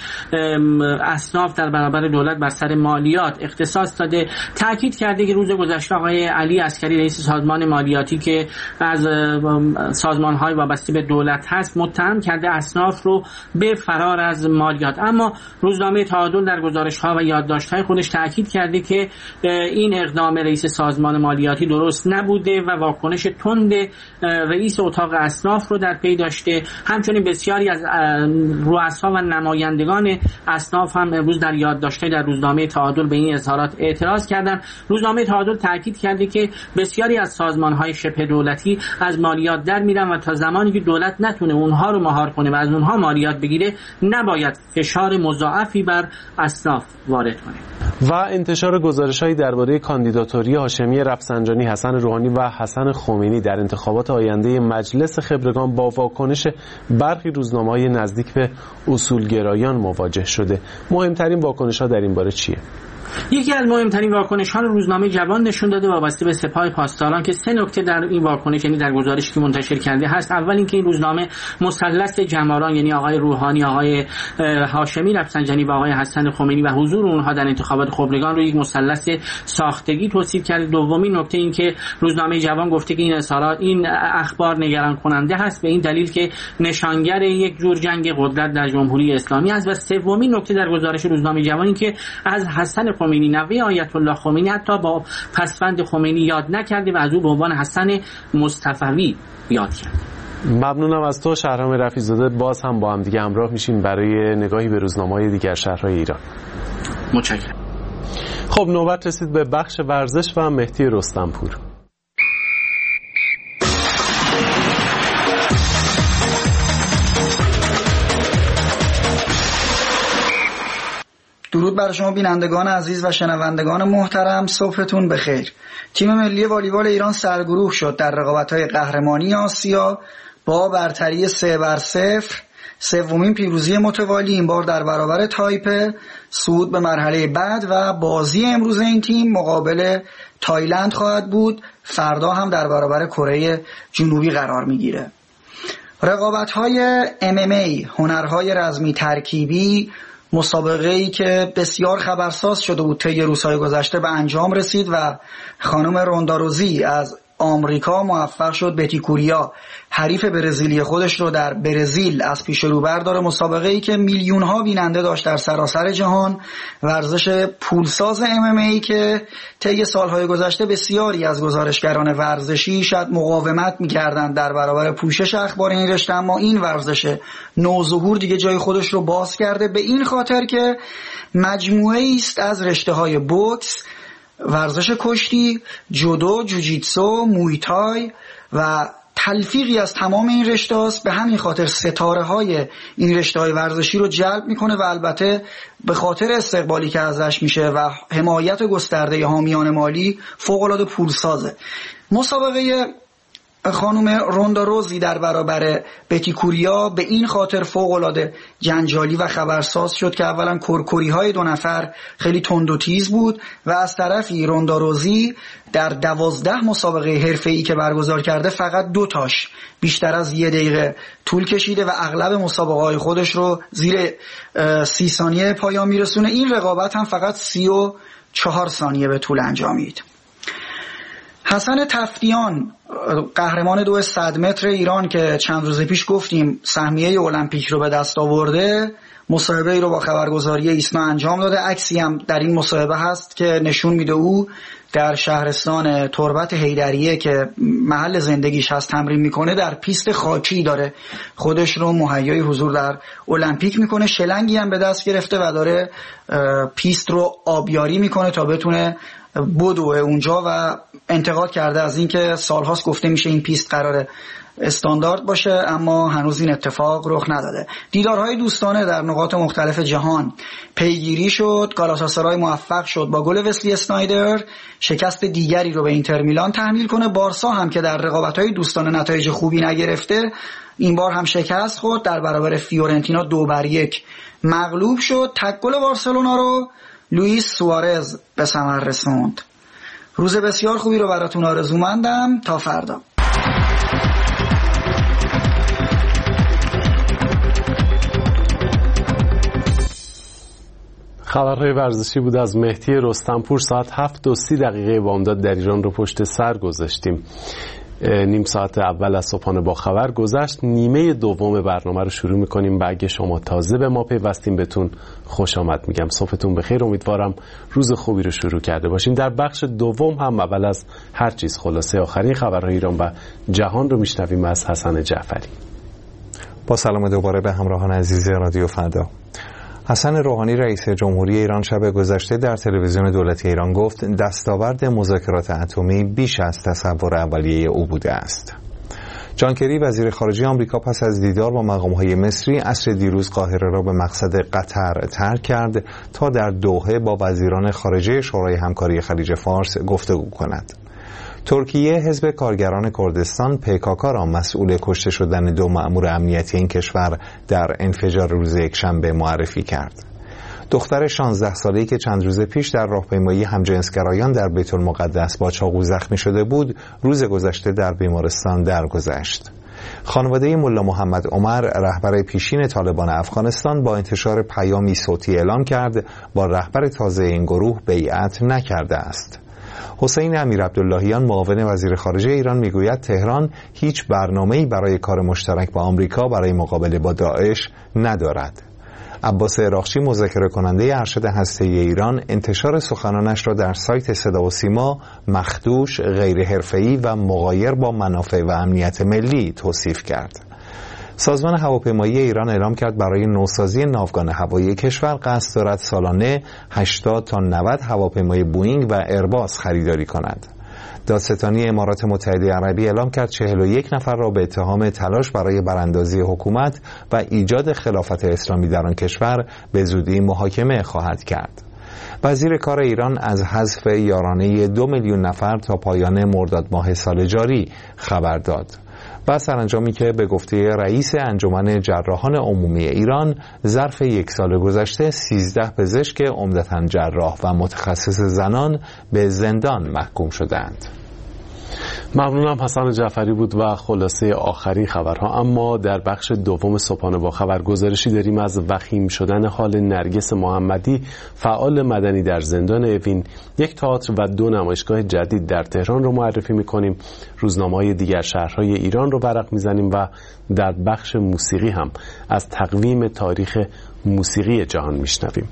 اصناف در برابر دولت بر سر مالیات اختصاص داده. تاکید کرده که روز گذشته آقای علی عسکری رئیس سازمان مالیاتی که از سازمان‌های وابسته به دولت هست متهم کرده اصناف رو به فرار از مالیات. اما روزنامه تعادل در گزارش‌ها و یادداشت‌های خودش تاکید کرده که این اقدام رئیس سازمان مالیاتی درست نبوده و واکنش تند رئیس اتاق اصناف رو در پی داشته. همچنین بسیاری از رؤسا و نمایندگان اصناف هم امروز در یادداشت‌های در روزنامه تعادل به این اظهارات اعتراض کردند. روزنامه تعادل تاکید کرده که بسیاری از سازمان‌های شبه دولتی از مالیات در میرن و تا زمانی که دولت نتونه اونها رو مهار کنه و از اونها مالیات بگیره نباید فشار مضاعفی بر اصناف وارد کنه. و انتشار گزارش‌هایی درباره کاندیداتوری هاشمی رفسنجانی، حسن روحانی و حسن خمینی در انتخابات آینده مجلس خبرگان با واکنش برخی روزنامه‌های نزدیک به اصولگرایان مواجه شده. مهمترین واکنش‌ها در این باره چیه؟ یکی از مهمترین واکنش‌ها رو روزنامه جوان نشون داده وابسته به سپاه پاسداران که سه نکته در این واکنش، یعنی در گزارشی که منتشر کرده هست. اول اینکه این روزنامه مثلث جماران، یعنی آقای روحانی، آقای هاشمی رفسنجانی و آقای حسن خمینی و حضور اونها در انتخابات خبرگان رو یک مثلث ساختگی توصیف کرده. دومین نکته این که روزنامه جوان گفته که این اظهارات، این اخبار نگران کننده هست به این دلیل که نشانگر یک جور جنگ قدرت در جمهوری اسلامی است. و سومین نکته در گزارش روزنامه جوان این که از حسن خمینی نوه آیت الله خمینی حتی با پسوند خمینی یاد نکرده و از او به عنوان حسن مصطفوی یاد کرد. ممنونم از تو شهرام رفیع‌زاده. باز هم با هم دیگه همراه میشیم برای نگاهی به روزنامه‌های دیگر شهرهای ایران. متشکرم. خب نوبت رسید به بخش ورزش و مهدی رستمپور. درود بر شما بینندگان عزیز و شنوندگان محترم، صبحتون بخیر. تیم ملی والیبال ایران سرگروه شد در رقابت‌های قهرمانی آسیا با برتری سه بر صفر، سومین پیروزی متوالی این بار در برابر تایپه، صعود به مرحله بعد و بازی امروز این تیم مقابل تایلند خواهد بود. فردا هم در برابر کره جنوبی قرار میگیره. رقابت‌های ام ام ای، هنرهای رزمی ترکیبی، مسابقه‌ای که بسیار خبرساز شده بود طی روزهای گذشته به انجام رسید و خانم رونداروزی از آمریکا موفق شد بتی کوریا حریف برزیلی خودش رو در برزیل از پیش رو برداره. مسابقه‌ای که میلیون ها بیننده داشت در سراسر جهان، ورزش پولساز ام ام ای که طی سالهای گذشته بسیاری از گزارشگران ورزشی شاید مقاومت می‌کردند در برابر پوشش اخبار این رشته، اما این ورزش نوظهور دیگه جای خودش رو باز کرده، به این خاطر که مجموعه‌ای است از رشته‌های بوکس، ورزش کشتی، جودو، جوجیتسو، مویتای و تلفیقی از تمام این رشته هاست. به همین خاطر ستاره های این رشته های ورزشی رو جلب میکنه و البته به خاطر استقبالی که ازش میشه و حمایت گسترده حامیان مالی فوق‌العاده پولسازه. مسابقه خانم رونداروزی در برابر بتی کوریا به این خاطر فوق‌العاده جنجالی و خبرساز شد که اولا کرکری های دو نفر خیلی تند و تیز بود و از طرفی رونداروزی در دوازده مسابقه حرفه‌ای که برگزار کرده فقط دو تاش بیشتر از یه دقیقه طول کشیده و اغلب مسابقه های خودش رو زیر سی ثانیه پایان میرسونه. این رقابت هم فقط سی و چهار ثانیه به طول انجامید. حسن تفتیان قهرمان دو صد متر ایران که چند روز پیش گفتیم سهمیه المپیک رو به دست آورده، مصاحبه ای رو با خبرگزاری ایسنا انجام داده. عکسی هم در این مصاحبه هست که نشون میده او در شهرستان تربت حیدریه که محل زندگیش هست تمرین میکنه، در پیست خاکی داره خودش رو مهیای حضور در المپیک میکنه. شلنگی هم به دست گرفته و داره پیست رو آبیاری میکنه تا بتونه بدوه اونجا و انتقاد کرده از اینکه سالهاست گفته میشه این پیست قراره استاندارد باشه، اما هنوز این اتفاق رخ نداده. دیدارهای دوستانه در نقاط مختلف جهان پیگیری شد. گالاتاسارای موفق شد با گل وسلی اسنایدر شکست دیگری رو به اینتر میلان تحمیل کنه. بارسا هم که در رقابت‌های دوستانه نتایج خوبی نگرفته، این بار هم شکست خورد، در برابر فیورنتینا دو بر یک مغلوب شد. تک گل بارسلونا رو لوئیس سوارز به ثمر رسوند. روز بسیار خوبی رو براتون آرزومندم. تا فردا. خبرهای ورزشی بود از مهدی رستمپور. ساعت هفت و سی دقیقه بامداد در ایران رو پشت سر گذاشتیم. نیم ساعت اول از صبحانه با خبر گذشت. نیمه دوم برنامه رو شروع میکنیم و اگه شما تازه به ما پیوستین بهتون خوش آمد میگم. صبحتون بخیر، امیدوارم روز خوبی رو شروع کرده باشین. در بخش دوم هم اول از هر چیز خلاصه آخرین خبرهای ایران و جهان رو میشنویم از حسن جعفری. با سلام دوباره به همراهان عزیز رادیو فردا. حسن روحانی رئیس جمهوری ایران شب گذشته در تلویزیون دولتی ایران گفت دستاورد مذاکرات اتمی بیش از تصور اولیه او بوده است. جان کری وزیر خارجه آمریکا پس از دیدار با مقام‌های مصری عصر دیروز قاهره را به مقصد قطر ترک کرد تا در دوحه با وزیران خارجه شورای همکاری خلیج فارس گفتگو کند. ترکیه حزب کارگران کردستان پیکاکا را مسئول کشته شدن دو مأمور امنیتی این کشور در انفجار روز یکشنبه معرفی کرد. دختر شانزده ساله‌ای که چند روز پیش در راهپیمایی همجنسگرایان در بیت المقدس با چاقو زخمی شده بود، روز گذشته در بیمارستان درگذشت. خانواده ملا محمد عمر رهبر پیشین طالبان افغانستان با انتشار پیامی صوتی اعلام کرد با رهبر تازه این گروه بیعت نکرده است. حسین امیرعبداللهیان معاون وزیر خارجه ایران میگوید تهران هیچ برنامه‌ای برای کار مشترک با آمریکا برای مقابله با داعش ندارد. عباس عراقچی مذاکره کننده ارشد هسته‌ای ایران انتشار سخنانش را در سایت صدا و سیما مخدوش، غیر حرفه‌ای و مغایر با منافع و امنیت ملی توصیف کرد. سازمان هواپیمایی ایران اعلام کرد برای نوسازی ناوگان هوایی کشور قصد دارد سالانه هشتاد تا نود هواپیمای بوئینگ و ایرباس خریداری کند. دادستانی امارات متحده عربی اعلام کرد چهل و یک نفر را به اتهام تلاش برای براندازی حکومت و ایجاد خلافت اسلامی در آن کشور به زودی محاکمه خواهد کرد. وزیر کار ایران از حذف یارانه دو میلیون نفر تا پایان مرداد ماه سال جاری خبر داد. و سرانجامی که به گفته رئیس انجمن جراحان عمومی ایران ظرف یک سال گذشته سیزده پزشک عمدتاً جراح و متخصص زنان به زندان محکوم شدند. ممنونم. حسن جعفری بود و خلاصه آخرین خبرها. اما در بخش دوم صبحانه با خبر گزارشی داریم از وخیم شدن حال نرگس محمدی، فعال مدنی در زندان اوین. یک تئاتر و دو نمایشگاه جدید در تهران رو معرفی می‌کنیم. روزنامه‌های دیگر شهرهای ایران رو ورق می‌زنیم و در بخش موسیقی هم از تقویم تاریخ موسیقی جهان میشنویم.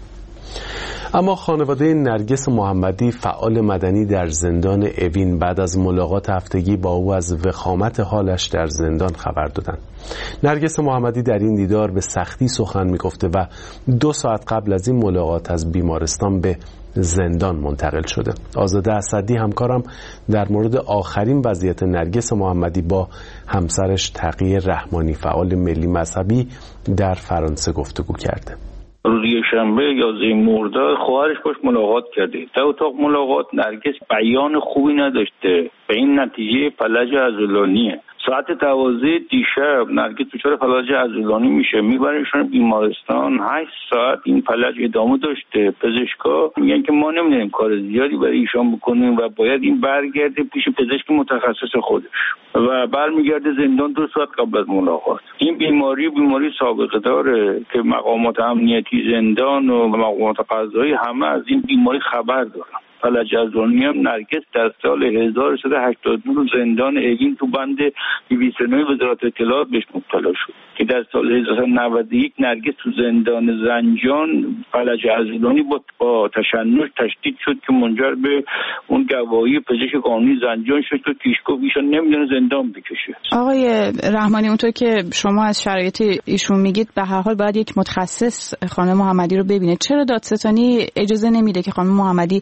اما خانواده نرگس محمدی فعال مدنی در زندان اوین بعد از ملاقات هفتگی با او از وخامت حالش در زندان خبر دادند. نرگس محمدی در این دیدار به سختی سخن می‌گفته و دو ساعت قبل از این ملاقات از بیمارستان به زندان منتقل شده. آزاده اسدی همکارم در مورد آخرین وضعیت نرگس محمدی با همسرش تقی رحمانی فعال ملی مذهبی در فرانسه گفتگو کرده. روز یکشنبه یازده مرداد خواهرش باش ملاقات کرده. در اتاق ملاقات نرگس بیان خوبی نداشته. به این نتیجه فلج عضلانیه. ساعت دوازده دیشب نرگس دچار فلج عضلانی میشه، میبرنشون بیمارستان. هشت ساعت این فلج ادامه داشته. پزشکا میگن که ما نمیدونیم کار زیادی برای ایشان بکنیم و باید این برگرده پیش پزشک متخصص خودش و برمیگرده زندان دو ساعت قبل از ملاقات. این بیماری بیماری سابقه داره که مقامات امنیتی زندان و مقامات قضایی همه از این بیماری خبر دارن. فلج عضلانی هم نرگس در سال هزار و سیصد و هشتاد و دو زندان اوین تو بند دویست و نه وزارت اطلاعات بهش مبتلا شد که در سال هزار و سیصد و نود و یک نرگس تو زندان زنجان فلج عضلانی با, با تشنج تشدید شد که منجر به اون گواهی پزشک قانونی زنجان شد که پیشگو ایشون نمیدونه زندان بکشه. آقای رحمانی، اونطور که شما از شرایط ایشون میگید به هر حال باید یک متخصص خانم محمدی رو ببینه. چرا دادستانی اجازه نمیده که خانم محمدی بیرون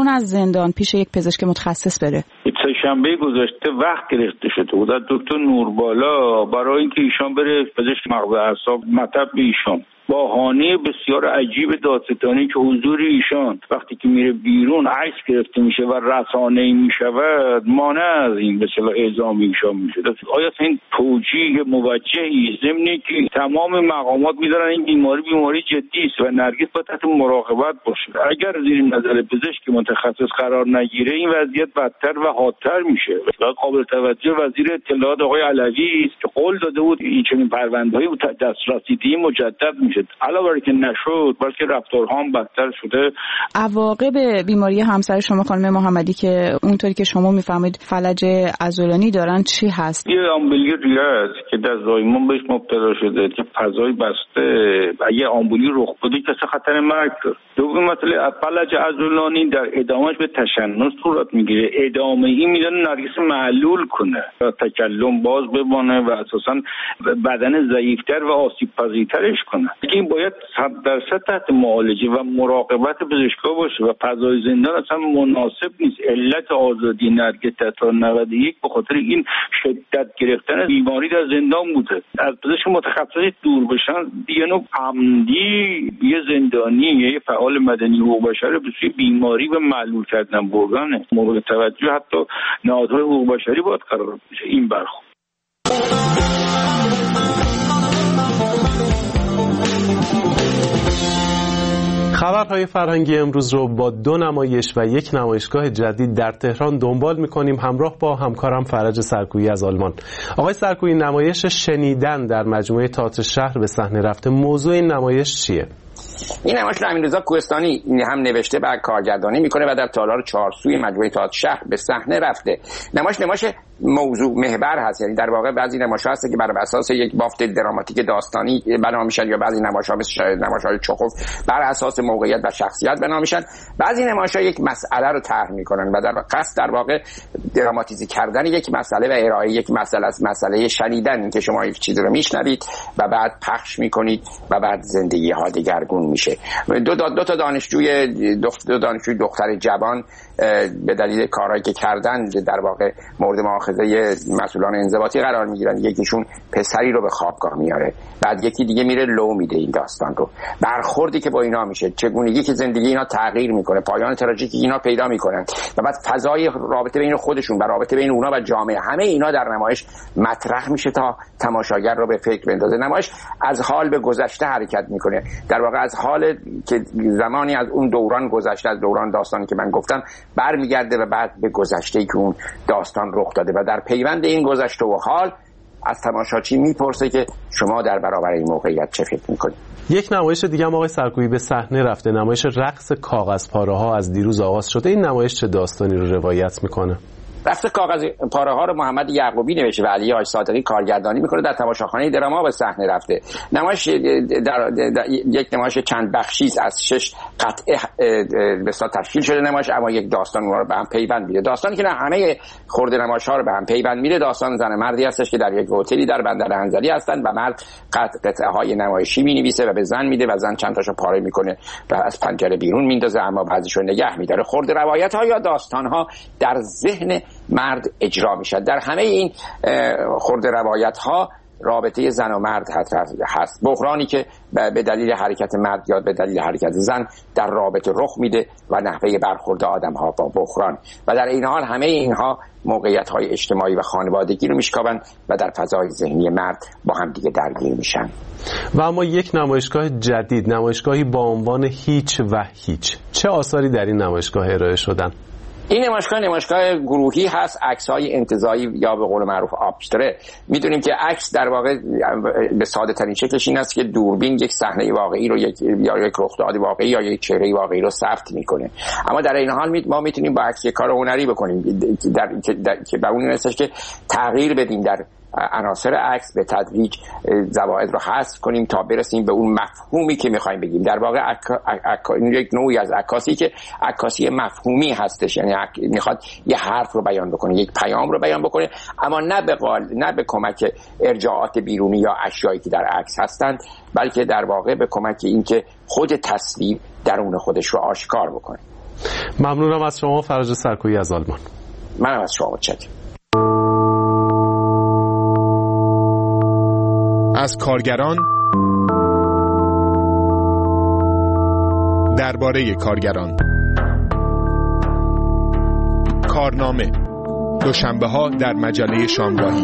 بیرون از زندان پیش یک پزشک متخصص بره؟ سه‌شنبه گذشته وقت گرفته شده بود از دکتر نوربالا برای اینکه ایشان بره پزشک مغز اعصاب مطب ایشان. بهانه بسیار عجیب دادستانی که حضور ایشان وقتی که میره بیرون عکس گرفته میشه و رسانه‌ای میشود مانع از این به اصطلاح اعزام ایشان میشه. آیا این توجیه موجهی ضمن که تمام مقامات میدارن این بیماری بیماری جدی است و نرگس باید تحت مراقبت باشه. اگر زیر نظر پزشک متخصص قرار نگیره این وضعیت بدتر و حادتر میشه. و قابل توجه وزیر اطلاعات آقای علوی است که قول داده بود این چنین پرونده‌ای دسترسی مجدد میشه. علاوه بر که نشد بلکه رفتارها هم بدتر شده. عواقب بیماری همسر شما خانم محمدی که اونطوری که شما میفهمید فلج عضلانی دارن چی هست؟ یه آمبولی ریه است که در زایمان بهش مبتلا شده که فضای بسته و یه آمبولی رخ بده که خطر مرگ داره. دوم مسئله فلج عضلانی در ادامهش به تشنج صورت میگیره. ادامه ای میدن نرگس معلول کنه و تکلم باز بمانه و اساسا بدن ضعیفتر و آسیب پذیرترش کنه. این باید صد درصد تحت معالجه و مراقبت پزشکا باشه و فضای زندان اصلا مناسب نیست. علت آزادی نرگس در سال نود و یک به خاطر این شدت گرفتن بیماری در زندان بوده. از پزشک متخصصی دور بشن دیگه نوع عمدی یه زندانی یه فعال مدنی حقوق بشر به سوی بیماری و معلول کردن بردنه. مورد توجه حتی نهادهای حقوق بشری باید قرار بشه این برخورد. خبرهای فرهنگی امروز رو با دو نمایش و یک نمایشگاه جدید در تهران دنبال می‌کنیم همراه با همکارم فرج سرکویی از آلمان. آقای سرکویی، نمایش شنیدن در مجموعه تئاتر شهر به صحنه رفته، موضوع این نمایش چیه؟ این نمایش رو امیررضا کوهستانی هم نوشته و کارگردانی میکنه و در تالار چهارسوی مجموعه تئاتر شهر به صحنه رفته. نمایش نمایش موضوع محور هست، یعنی در واقع بعضی نمایش‌ها هست که بر اساس یک بافت دراماتیک داستانی بنا میشن یا بعضی نمایش‌ها مثل نمایش‌های چخوف بر اساس موقعیت و شخصیت بنا میشن. بعضی نمایش‌ها یک مسئله رو طرح میکنن و در قصد در واقع دراماتیزی کردن یک مسئله و ارائه یک مسئله از مسئله شنیدن که شما یک چیزی رو میشنوید و بعد پخش میکنید و بعد زندگی‌ها دگرگون میشه. دو, دو, دو تا دانشجوی دو دانشجوی دختر جوان به دلیل کارهایی که کردن در واقع مورد مؤاخذه مسئولان انضباطی قرار میگیرن. یکیشون پسری رو به خوابگاه میاره، بعد یکی دیگه میره لو میده این داستان رو. برخوردی که با اینا میشه، چگونگی که زندگی اینا تغییر میکنه، پایان تراژیکی اینا پیدا میکنن و بعد فضای رابطه بین خودشون و رابطه بین اونا و جامعه، همه اینا در نمایش مطرح میشه تا تماشاگر رو به فکر بندازه. نمایش از حال به گذشته حرکت میکنه، در واقع از حال که زمانی از اون دوران گذشته، از دوران داستانی که من گفتم برمیگرده و بعد به گذشته‌ای که اون داستان رخ داده و در پیوند این گذشته و حال از تماشاچی میپرسه که شما در برابر این موقعیت چه فکر میکنید. یک نمایش دیگه هم آقای سرکویی به صحنه رفته، نمایش رقص کاغذ پاره ها از دیروز آغاز شده. این نمایش چه داستانی رو روایت میکنه؟ رقص کاغذ پاره ها رو محمد یعقوبی نوشته و علی حاج صادقی کارگردانی میکنه. در تماشاخانه دراما به صحنه رفته. نمایش در, در یک نمایش چند بخشی است، از شش قطعه به اصطلاح تشکیل شده نمایش، اما یک داستان اونها رو به هم پیوند میده. داستانی که همه خرده نمایش ها رو به هم پیوند میده داستان زن مردی هستش که در یک هتلی در بندر انزلی هستن و مرد قطعه های نمایشی مینویسه و به زن میده و زن چند تاشو پاره میکنه و از پنجره بیرون میندازه، اما بعضیشو نگه میداره. خرده روایت ها یا داستان ها در ذهن مرد اجرا میشه. در همه این خرده روایت ها رابطه زن و مرد هست. بحرانی که به دلیل حرکت مرد یا به دلیل حرکت زن در رابطه رخ میده و نحوه برخورد آدم ها با بحران و در این حال همه اینها موقعیت های اجتماعی و خانوادگی رو میشکافن و در فضای ذهنی مرد با هم دیگه درگیر میشن. و اما یک نمایشگاه جدید، نمایشگاهی با عنوان هیچ و هیچ، چه آثاری در این نمایشگاه ارائه شدن؟ این نمایشگاه نمایشگاه گروهی هست، عکس‌های انتزاعی یا به قول معروف آبستره. میدونیم که عکس در واقع به ساده ترین شکلش این است که دوربین یک صحنه واقعی رو یک یا یک رخداد واقعی یا یک چهره واقعی رو ثبت میکنه، اما در این حال ما میتونیم با عکس کار هنری بکنیم در که به اون هستش که تغییر بدیم در عناصر عکس، به تدریج زوائد رو حذف کنیم تا برسیم به اون مفهومی که میخوایم بگیم. در واقع یک نوعی از عکاسی که عکاسی مفهومی هستش، یعنی میخواد یه حرف رو بیان بکنه، یک پیام رو بیان بکنه، اما نه به قال نه به کمک ارجاعات بیرونی یا اشیایی که در عکس هستند، بلکه در واقع به کمک اینکه خود تصویر درون خودش رو آشکار بکنه. ممنونم از شما فرج سرکویی از آلمان. منم از شما متشکرم. از کارگران درباره کارگران. کارنامه دوشنبه ها در مجله شامگاهی.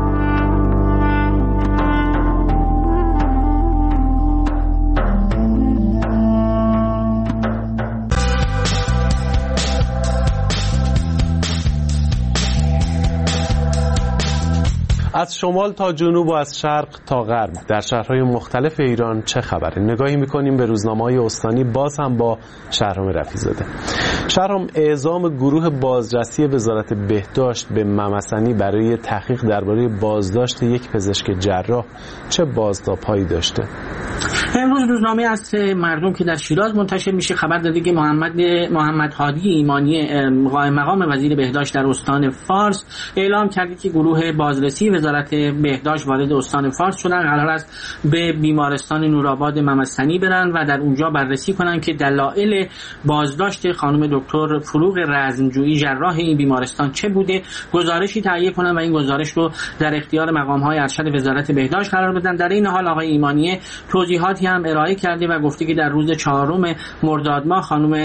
از شمال تا جنوب و از شرق تا غرب در شهرهای مختلف ایران چه خبره؟ نگاهی می‌کنیم به روزنامه‌های استانی، باز هم با شهرام رفیع‌زاده. شهرام، اعزام گروه بازرسی وزارت بهداشت به ممسنی برای تحقیق درباره بازداشت یک پزشک جراح چه بازتاب‌هایی داشته؟ امروز روزنامه از مردم که در شیراز منتشر میشه خبر داده که محمد محمد هادی ایمانی مقام وزیر بهداشت در استان فارس اعلام کرده که گروه بازرسی وزارت بهداشت وارد استان فارس شدن. قرار است به بیمارستان نورآباد ممسنی برن و در اونجا بررسی کنن که دلایل بازداشت خانم دکتر فروغ رزمجویی جراح این بیمارستان چه بوده، گزارشی تهیه کنن و این گزارش رو در اختیار مقام‌های ارشد وزارت بهداشت قرار بدن. در این حال آقای ایمانی توضیحاتی هم ارائه کرده و گفته که در روز چهارم مرداد ماه خانم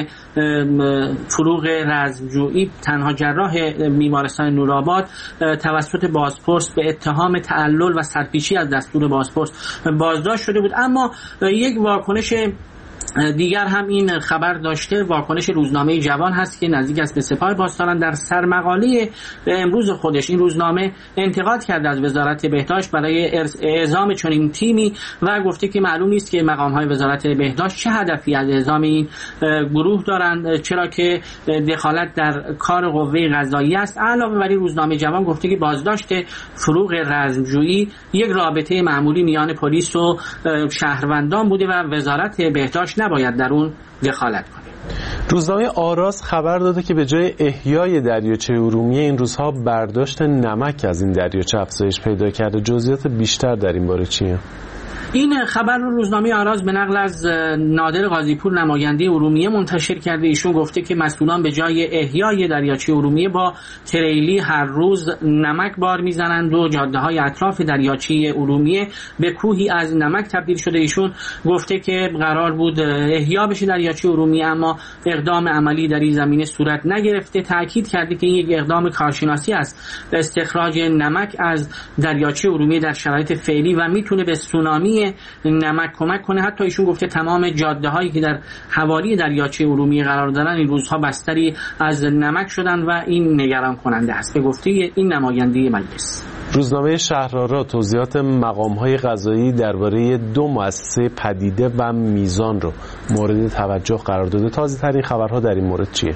فروغ رزمجویی تنها جراح بیمارستان نورآباد توسط بازپرس به اتهام تعلل و سرپیچی از دستور بازپرس بازداشت شده بود. اما یک واکنش دیگر هم این خبر داشته، واکنش روزنامه جوان هست که نزدیک است به سپاه پاسداران. در سرمقاله امروز خودش این روزنامه انتقاد کرده از وزارت بهداشت برای اعزام چنین تیمی و گفته که معلوم نیست که مقام‌های وزارت بهداشت چه هدفی از اعزام این گروه دارند، چرا که دخالت در کار قوه قضاییه است. علاوه بر این روزنامه جوان گفته که بازداشت فروغ رزمجویی یک رابطه معمولی میان پلیس و شهروندان بوده و وزارت بهداشت نباید در اون دخالت کنه. روزنامه آراز خبر داده که به جای احیای دریاچه ارومیه این روزها برداشت نمک از این دریاچه افزایش پیدا کرده. جزئیات بیشتر در این باره چیه؟ این خبر رو روزنامه آراز به نقل از نادر قاضیپور نماینده ارومیه منتشر کرده. ایشون گفته که مسئولان به جای احیای دریاچه ارومیه با تریلی هر روز نمک بار میزنند و جاده‌های اطراف دریاچه ارومیه به کوهی از نمک تبدیل شده. ایشون گفته که قرار بود احیا بشه دریاچه ارومیه اما اقدام عملی در این زمینه صورت نگرفته. تاکید کرده که این یک اقدام کارشناسی است استخراج نمک از دریاچه ارومیه در شرایط فعلی و میتونه به سونامی نمک کمک کنه. حتی ایشون گفته تمام جاده هایی که در حوالی دریاچه ارومیه قرار دارن این روزها بستری از نمک شدن و این نگران کننده است، به گفته این نماینده مجلس. روزنامه شهرآرا توضیحات مقام‌های قضایی درباره دو مؤسسه پدیده و میزان رو مورد توجه قرار داده. تازه‌ترین خبرها در این مورد چیه؟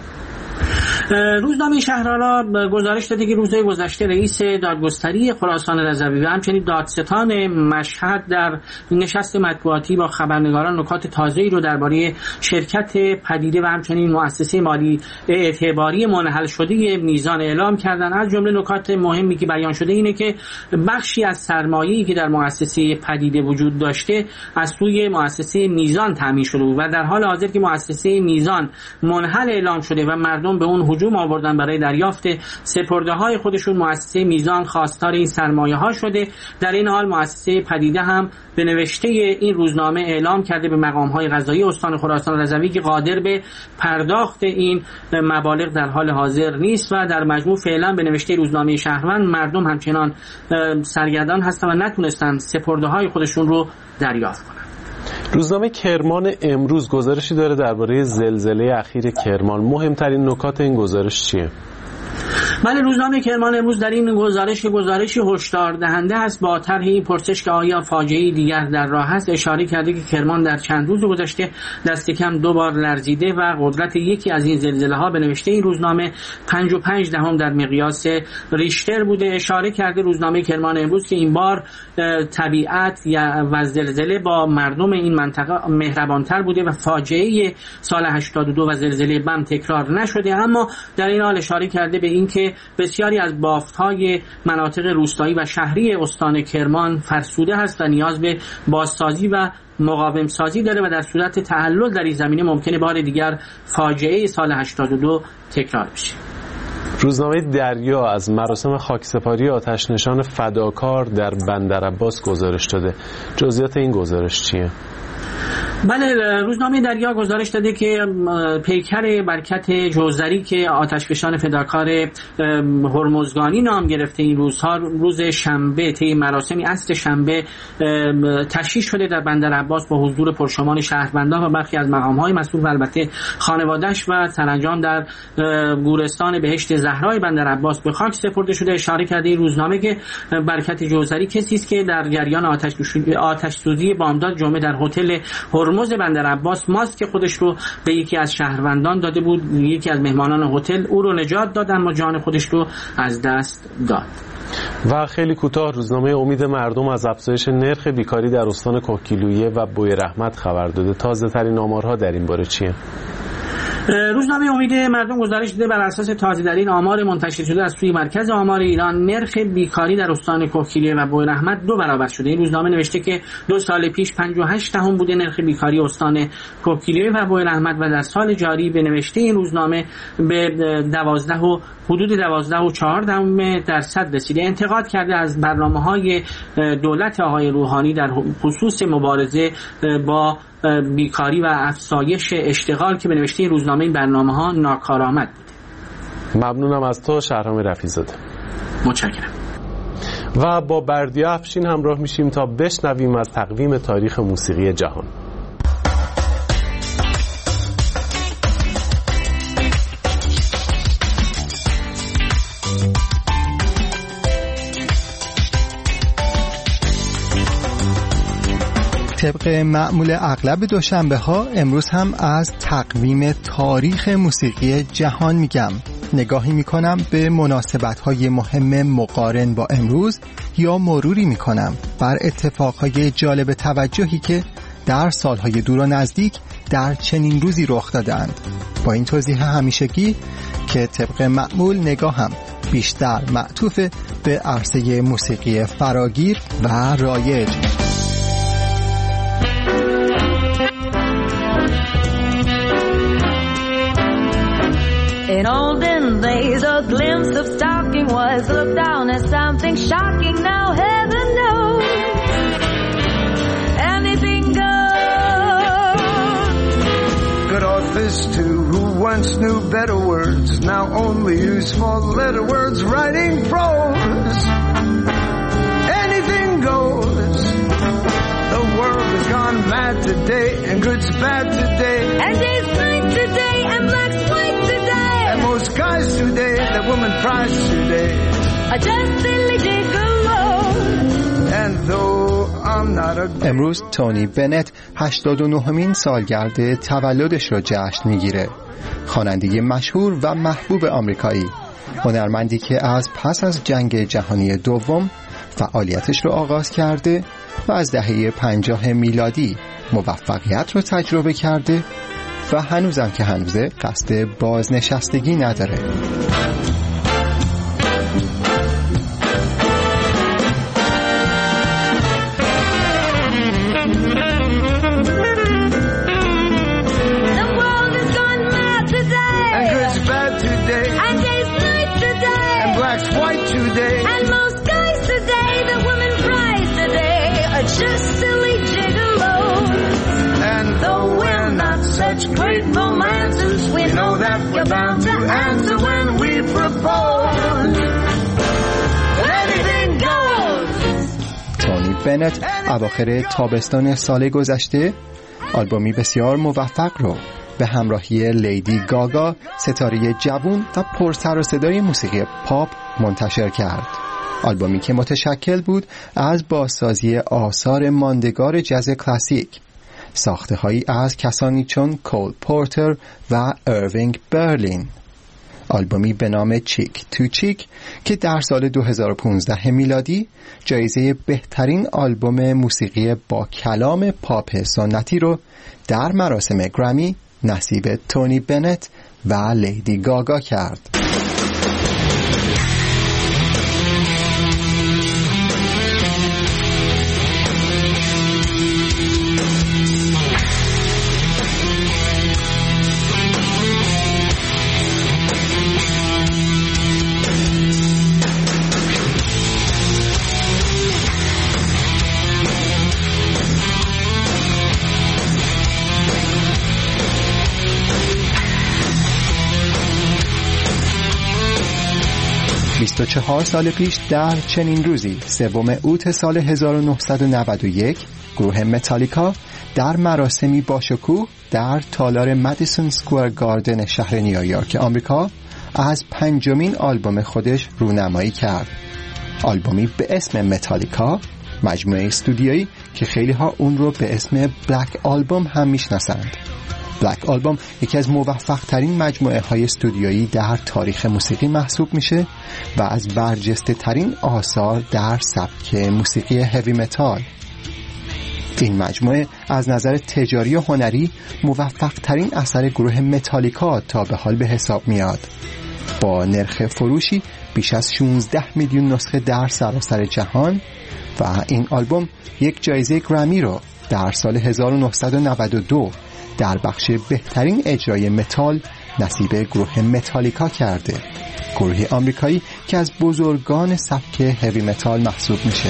روزنامه شهرآرا گزارش داده که روزهای گذشته رئیس دادگستری خراسان رضوی و همچنین دادستان مشهد در نشست مطبوعاتی با خبرنگاران نکات تازه‌ای رو درباره شرکت پدیده و همچنین مؤسسه مالی اعتباری منحل شده میزان اعلام کردن. از جمله نکات مهمی که بیان شده اینه که بخشی از سرمایه‌ای که در مؤسسه پدیده وجود داشته از سوی مؤسسه میزان تامین شده بود و در حال حاضر که مؤسسه میزان منحل اعلام شده و مردم به اون هجوم آوردن برای دریافت سپرده‌های خودشون، مؤسسه میزان خواستار این سرمایه‌ها شده. در این حال مؤسسه پدیده هم به نوشته این روزنامه اعلام کرده به مقام‌های قضایی استان خراسان رضوی که قادر به پرداخت این مبالغ در حال حاضر نیست و در مجموع فعلا به نوشته روزنامه شهروند مردم همچنان سرگردان هستند و نتونستن سپرده‌های خودشون رو دریافت کنند. روزنامه کرمان امروز گزارشی داره درباره زلزله اخیر کرمان. مهمترین نکات این گزارش چیه؟ بله، روزنامه کرمان امروز در این گزارش گزارشی هشدار دهنده است. با طرح این پرسش که آیا فاجعه‌ای دیگر در راه است اشاره کرده که کرمان در چند روز گذشته دست کم دو بار لرزیده و قدرت یکی از این زلزله‌ها به نوشته این روزنامه پنج و پنج دهم در مقیاس ریشتر بوده. اشاره کرده روزنامه کرمان امروز که این بار طبیعت و زلزله با مردم این منطقه مهربانتر بوده و فاجعه سال هشتاد و دو و زلزله بم تکرار نشده. اما در این حال اشاره کرده به اینکه که بسیاری از بافت‌های مناطق روستایی و شهری استان کرمان فرسوده هست و نیاز به بازسازی و مقاوم سازی داره و در صورت تعلل در این زمینه ممکنه بار دیگر فاجعه سال هشتاد و دو تکرار بشه. روزنامه دریا از مراسم خاکسپاری آتش نشان فداکار در بندر عباس گزارش داده. جزئیات این گزارش چیه؟ بله، روزنامه دریا گزارش داده که پیکر برکت جوزری که آتشفشان فداکار هرمزگانی نام گرفته این روزها روز شنبه طی مراسمی عصر شنبه تشییع شده در بندر عباس با حضور پرشمار شهروندان و برخی از مقام‌های مسئول و البته خانواده‌اش و سرانجام در گورستان بهشت زهرای بندر عباس به خاک سپرده شده. اشاره کرده این روزنامه که برکت جوزری کسی است که در جریان آتش آتش سوزی بامداد جمعه در هتل هرمز بندر عباس ماسک خودش رو به یکی از شهروندان داده بود. یکی از مهمانان هتل او رو نجات داد اما جان خودش رو از دست داد. و خیلی کوتاه روزنامه امید مردم از افزایش نرخ بیکاری در استان کوکیلویه و بویرحمت خبر داده. تازه ترین آمارها در این باره چیه؟ روزنامه امید مردم گزارش داده بر اساس تازه‌ترین آمار منتشر شده از سوی مرکز آمار ایران نرخ بیکاری در استان کوکیلویه و بویرحمت دو برابر شده. این روزنامه نوشته که دو سال پیش پنجاه و هشت دهم بوده نرخ بیکاری استان کوکیلویه و بویرحمت و در سال جاری به نوشته این روزنامه به دوازده و حدود دوازده و چهار دهم درصد رسیده. انتقاد کرده از برنامه‌های دولت آقای روحانی در خصوص مبارزه با بیکاری و افزایش اشتغال که به نوشته روزنامه این برنامه‌ها ناکارآمد بود. ممنونم از تو شهرام رفیع‌زاده. متشکرم. و با بردیا افشین همراه میشیم تا بشنویم از تقویم تاریخ موسیقی جهان. طبق معمول اغلب دوشنبه ها امروز هم از تقویم تاریخ موسیقی جهان میگم. نگاهی میکنم به مناسبت های مهم مقارن با امروز یا مروری میکنم بر اتفاقهای جالب توجهی که در سالهای دور و نزدیک در چنین روزی رخ دادند. با این توضیح همیشگی که طبق معمول نگاهم بیشتر معطوف به عرصه موسیقی فراگیر و رایج. In olden days, a glimpse of stocking was looked down as something shocking. Now heaven knows anything goes. Good authors too, who once knew better words, now only use four-letter words writing prose. Anything goes. The world has gone mad today, and good's bad today, and day's night today, and black's white today. And most guys today, that woman prize today, are just silly gigolos. And though I'm not a... امروز تونی بنت هشتاد و نهمین سالگرد تولدش را جشن میگیره. خواننده مشهور و محبوب آمریکایی، هنرمندی که از پس از جنگ جهانی دوم فعالیتش را آغاز کرده و از دهه پنجاه میلادی موفقیت رو تجربه کرده و هنوزم که هنوزه قصد بازنشستگی نداره. Great romances, we know that we're bound to answer when we propose. Anything goes. تونی بنت اواخر تابستان سال گذشته آلبومی بسیار موفق رو به همراهی لیدی گاگا، ستاره جوان و پر سر و صدای موسیقی پاپ منتشر کرد. آلبومی که متشکل بود از بازسازی آثار ماندگار جاز کلاسیک، ساخته هایی از کسانی چون کول پورتر و اروینگ برلین. آلبومی به نام چیک تو چیک که در سال دو هزار و پانزده میلادی جایزه بهترین آلبوم موسیقی با کلام پاپ سنتی رو در مراسم گرمی نصیب تونی بنت و لیدی گاگا کرد. بیست و چهار سال پیش در چنین روزی سوم اوت سال هزار و نهصد و نود و یک گروه متالیکا در مراسمی باشکوه در تالار مدیسون سکوئر گاردن شهر نیویورک آمریکا از پنجمین آلبوم خودش رونمایی کرد. آلبومی به اسم متالیکا، مجموعه استودیویی که خیلی ها اون رو به اسم بلک آلبوم هم میشناسند. بلک آلبوم یکی از موفق ترین مجموعه های استودیویی در تاریخ موسیقی محسوب میشه و از برجسته ترین آثار در سبک موسیقی هوی متال. این مجموعه از نظر تجاری و هنری موفق ترین اثر گروه متالیکا تا به حال به حساب میاد، با نرخ فروشی بیش از شانزده میلیون نسخه در سراسر جهان و این آلبوم یک جایزه گرمی رو در سال هزار و نهصد و نود و دو در بخش بهترین اجرای متال نصیب گروه متالیکا کرده، گروهی آمریکایی که از بزرگان سبک هوی متال محسوب میشه.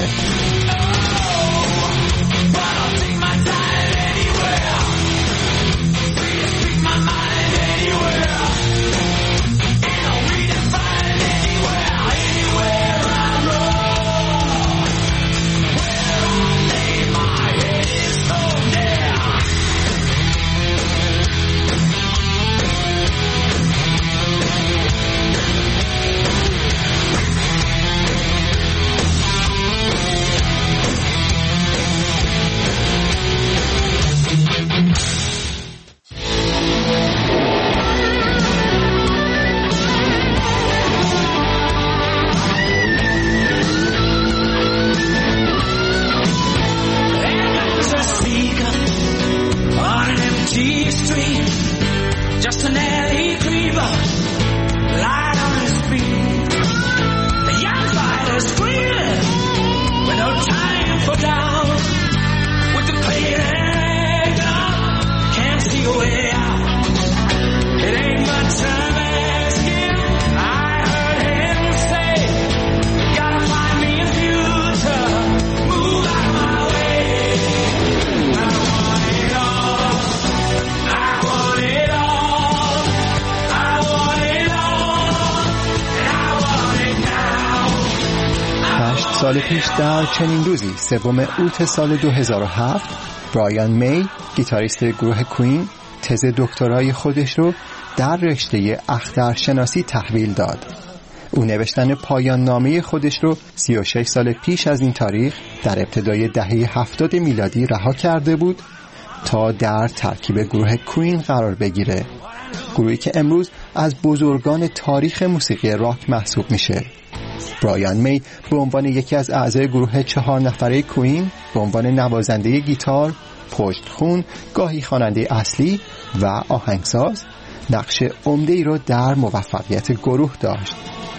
سال پیش در چنین روزی سوم اوت سال دو هزار و هفت برایان می، گیتاریست گروه کوین، تز دکترای خودش رو در رشته اخترشناسی تحویل داد. او نوشتن پایان نامه خودش رو سی و شش سال پیش از این تاریخ در ابتدای دهه هفتاد میلادی رها کرده بود تا در ترکیب گروه کوین قرار بگیره، گروهی که امروز از بزرگان تاریخ موسیقی راک محسوب میشه. برایان می به عنوان یکی از اعضای گروه چهار نفره کوین به عنوان نوازنده گیتار، پشتخوان، گاهی خواننده اصلی و آهنگساز نقش عمده‌ای را در موفقیت گروه داشت.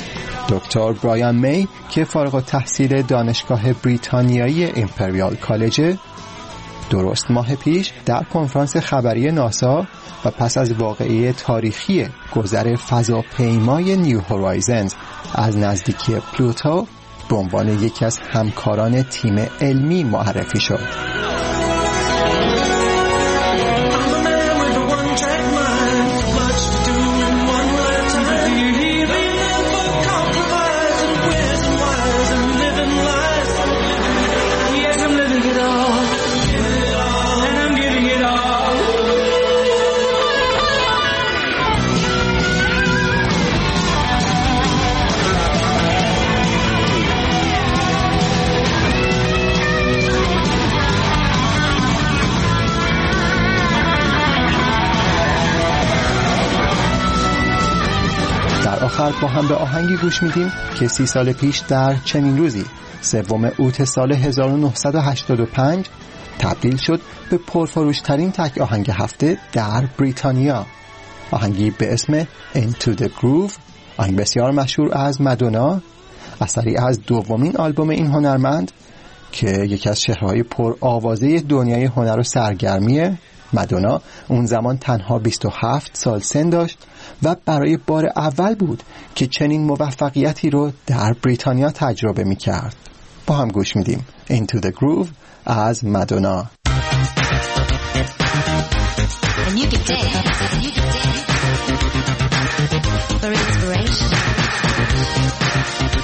دکتر برایان می که فارغ التحصیل دانشگاه بریتانیایی امپریال کالج، درست ماه پیش در کنفرانس خبری ناسا و پس از واقعه تاریخی گذر فضاپیمای نیو هورایزنز از نزدیکی پلوتو به عنوان یکی از همکاران تیم علمی معرفی شد. آخر با هم به آهنگی گوش میدیم که سی سال پیش در چنین روزی سوم اوت سال هزار و نهصد و هشتاد و پنج تبدیل شد به پرفروشترین تک آهنگ هفته در بریتانیا. آهنگی به اسم Into the Groove، آهنگ بسیار مشهور از مادونا، اثری از دومین آلبوم این هنرمند که یکی از چهره‌های پر آوازه دنیای هنر و سرگرمیه. مادونا اون زمان تنها بیست و هفت سال سن داشت و برای بار اول بود که چنین موفقیتی رو در بریتانیا تجربه می کرد. با هم گوش میدیم Into the Groove از مادونا. And you can dance, you can dance for inspiration.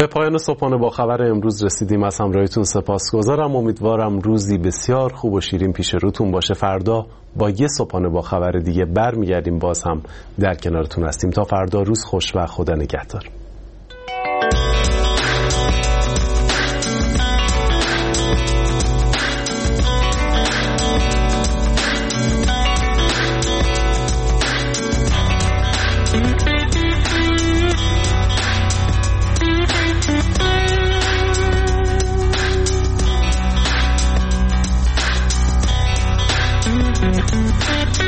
به پایان صبحانه با خبر امروز رسیدیم. از همراهیتون سپاسگزارم. امیدوارم روزی بسیار خوب و شیرین پیش روتون باشه. فردا با یه صبحانه با خبر دیگه برمیگردیم، باز هم در کنارتون هستیم. تا فردا روز خوش و خدا نگهدار. Thank you.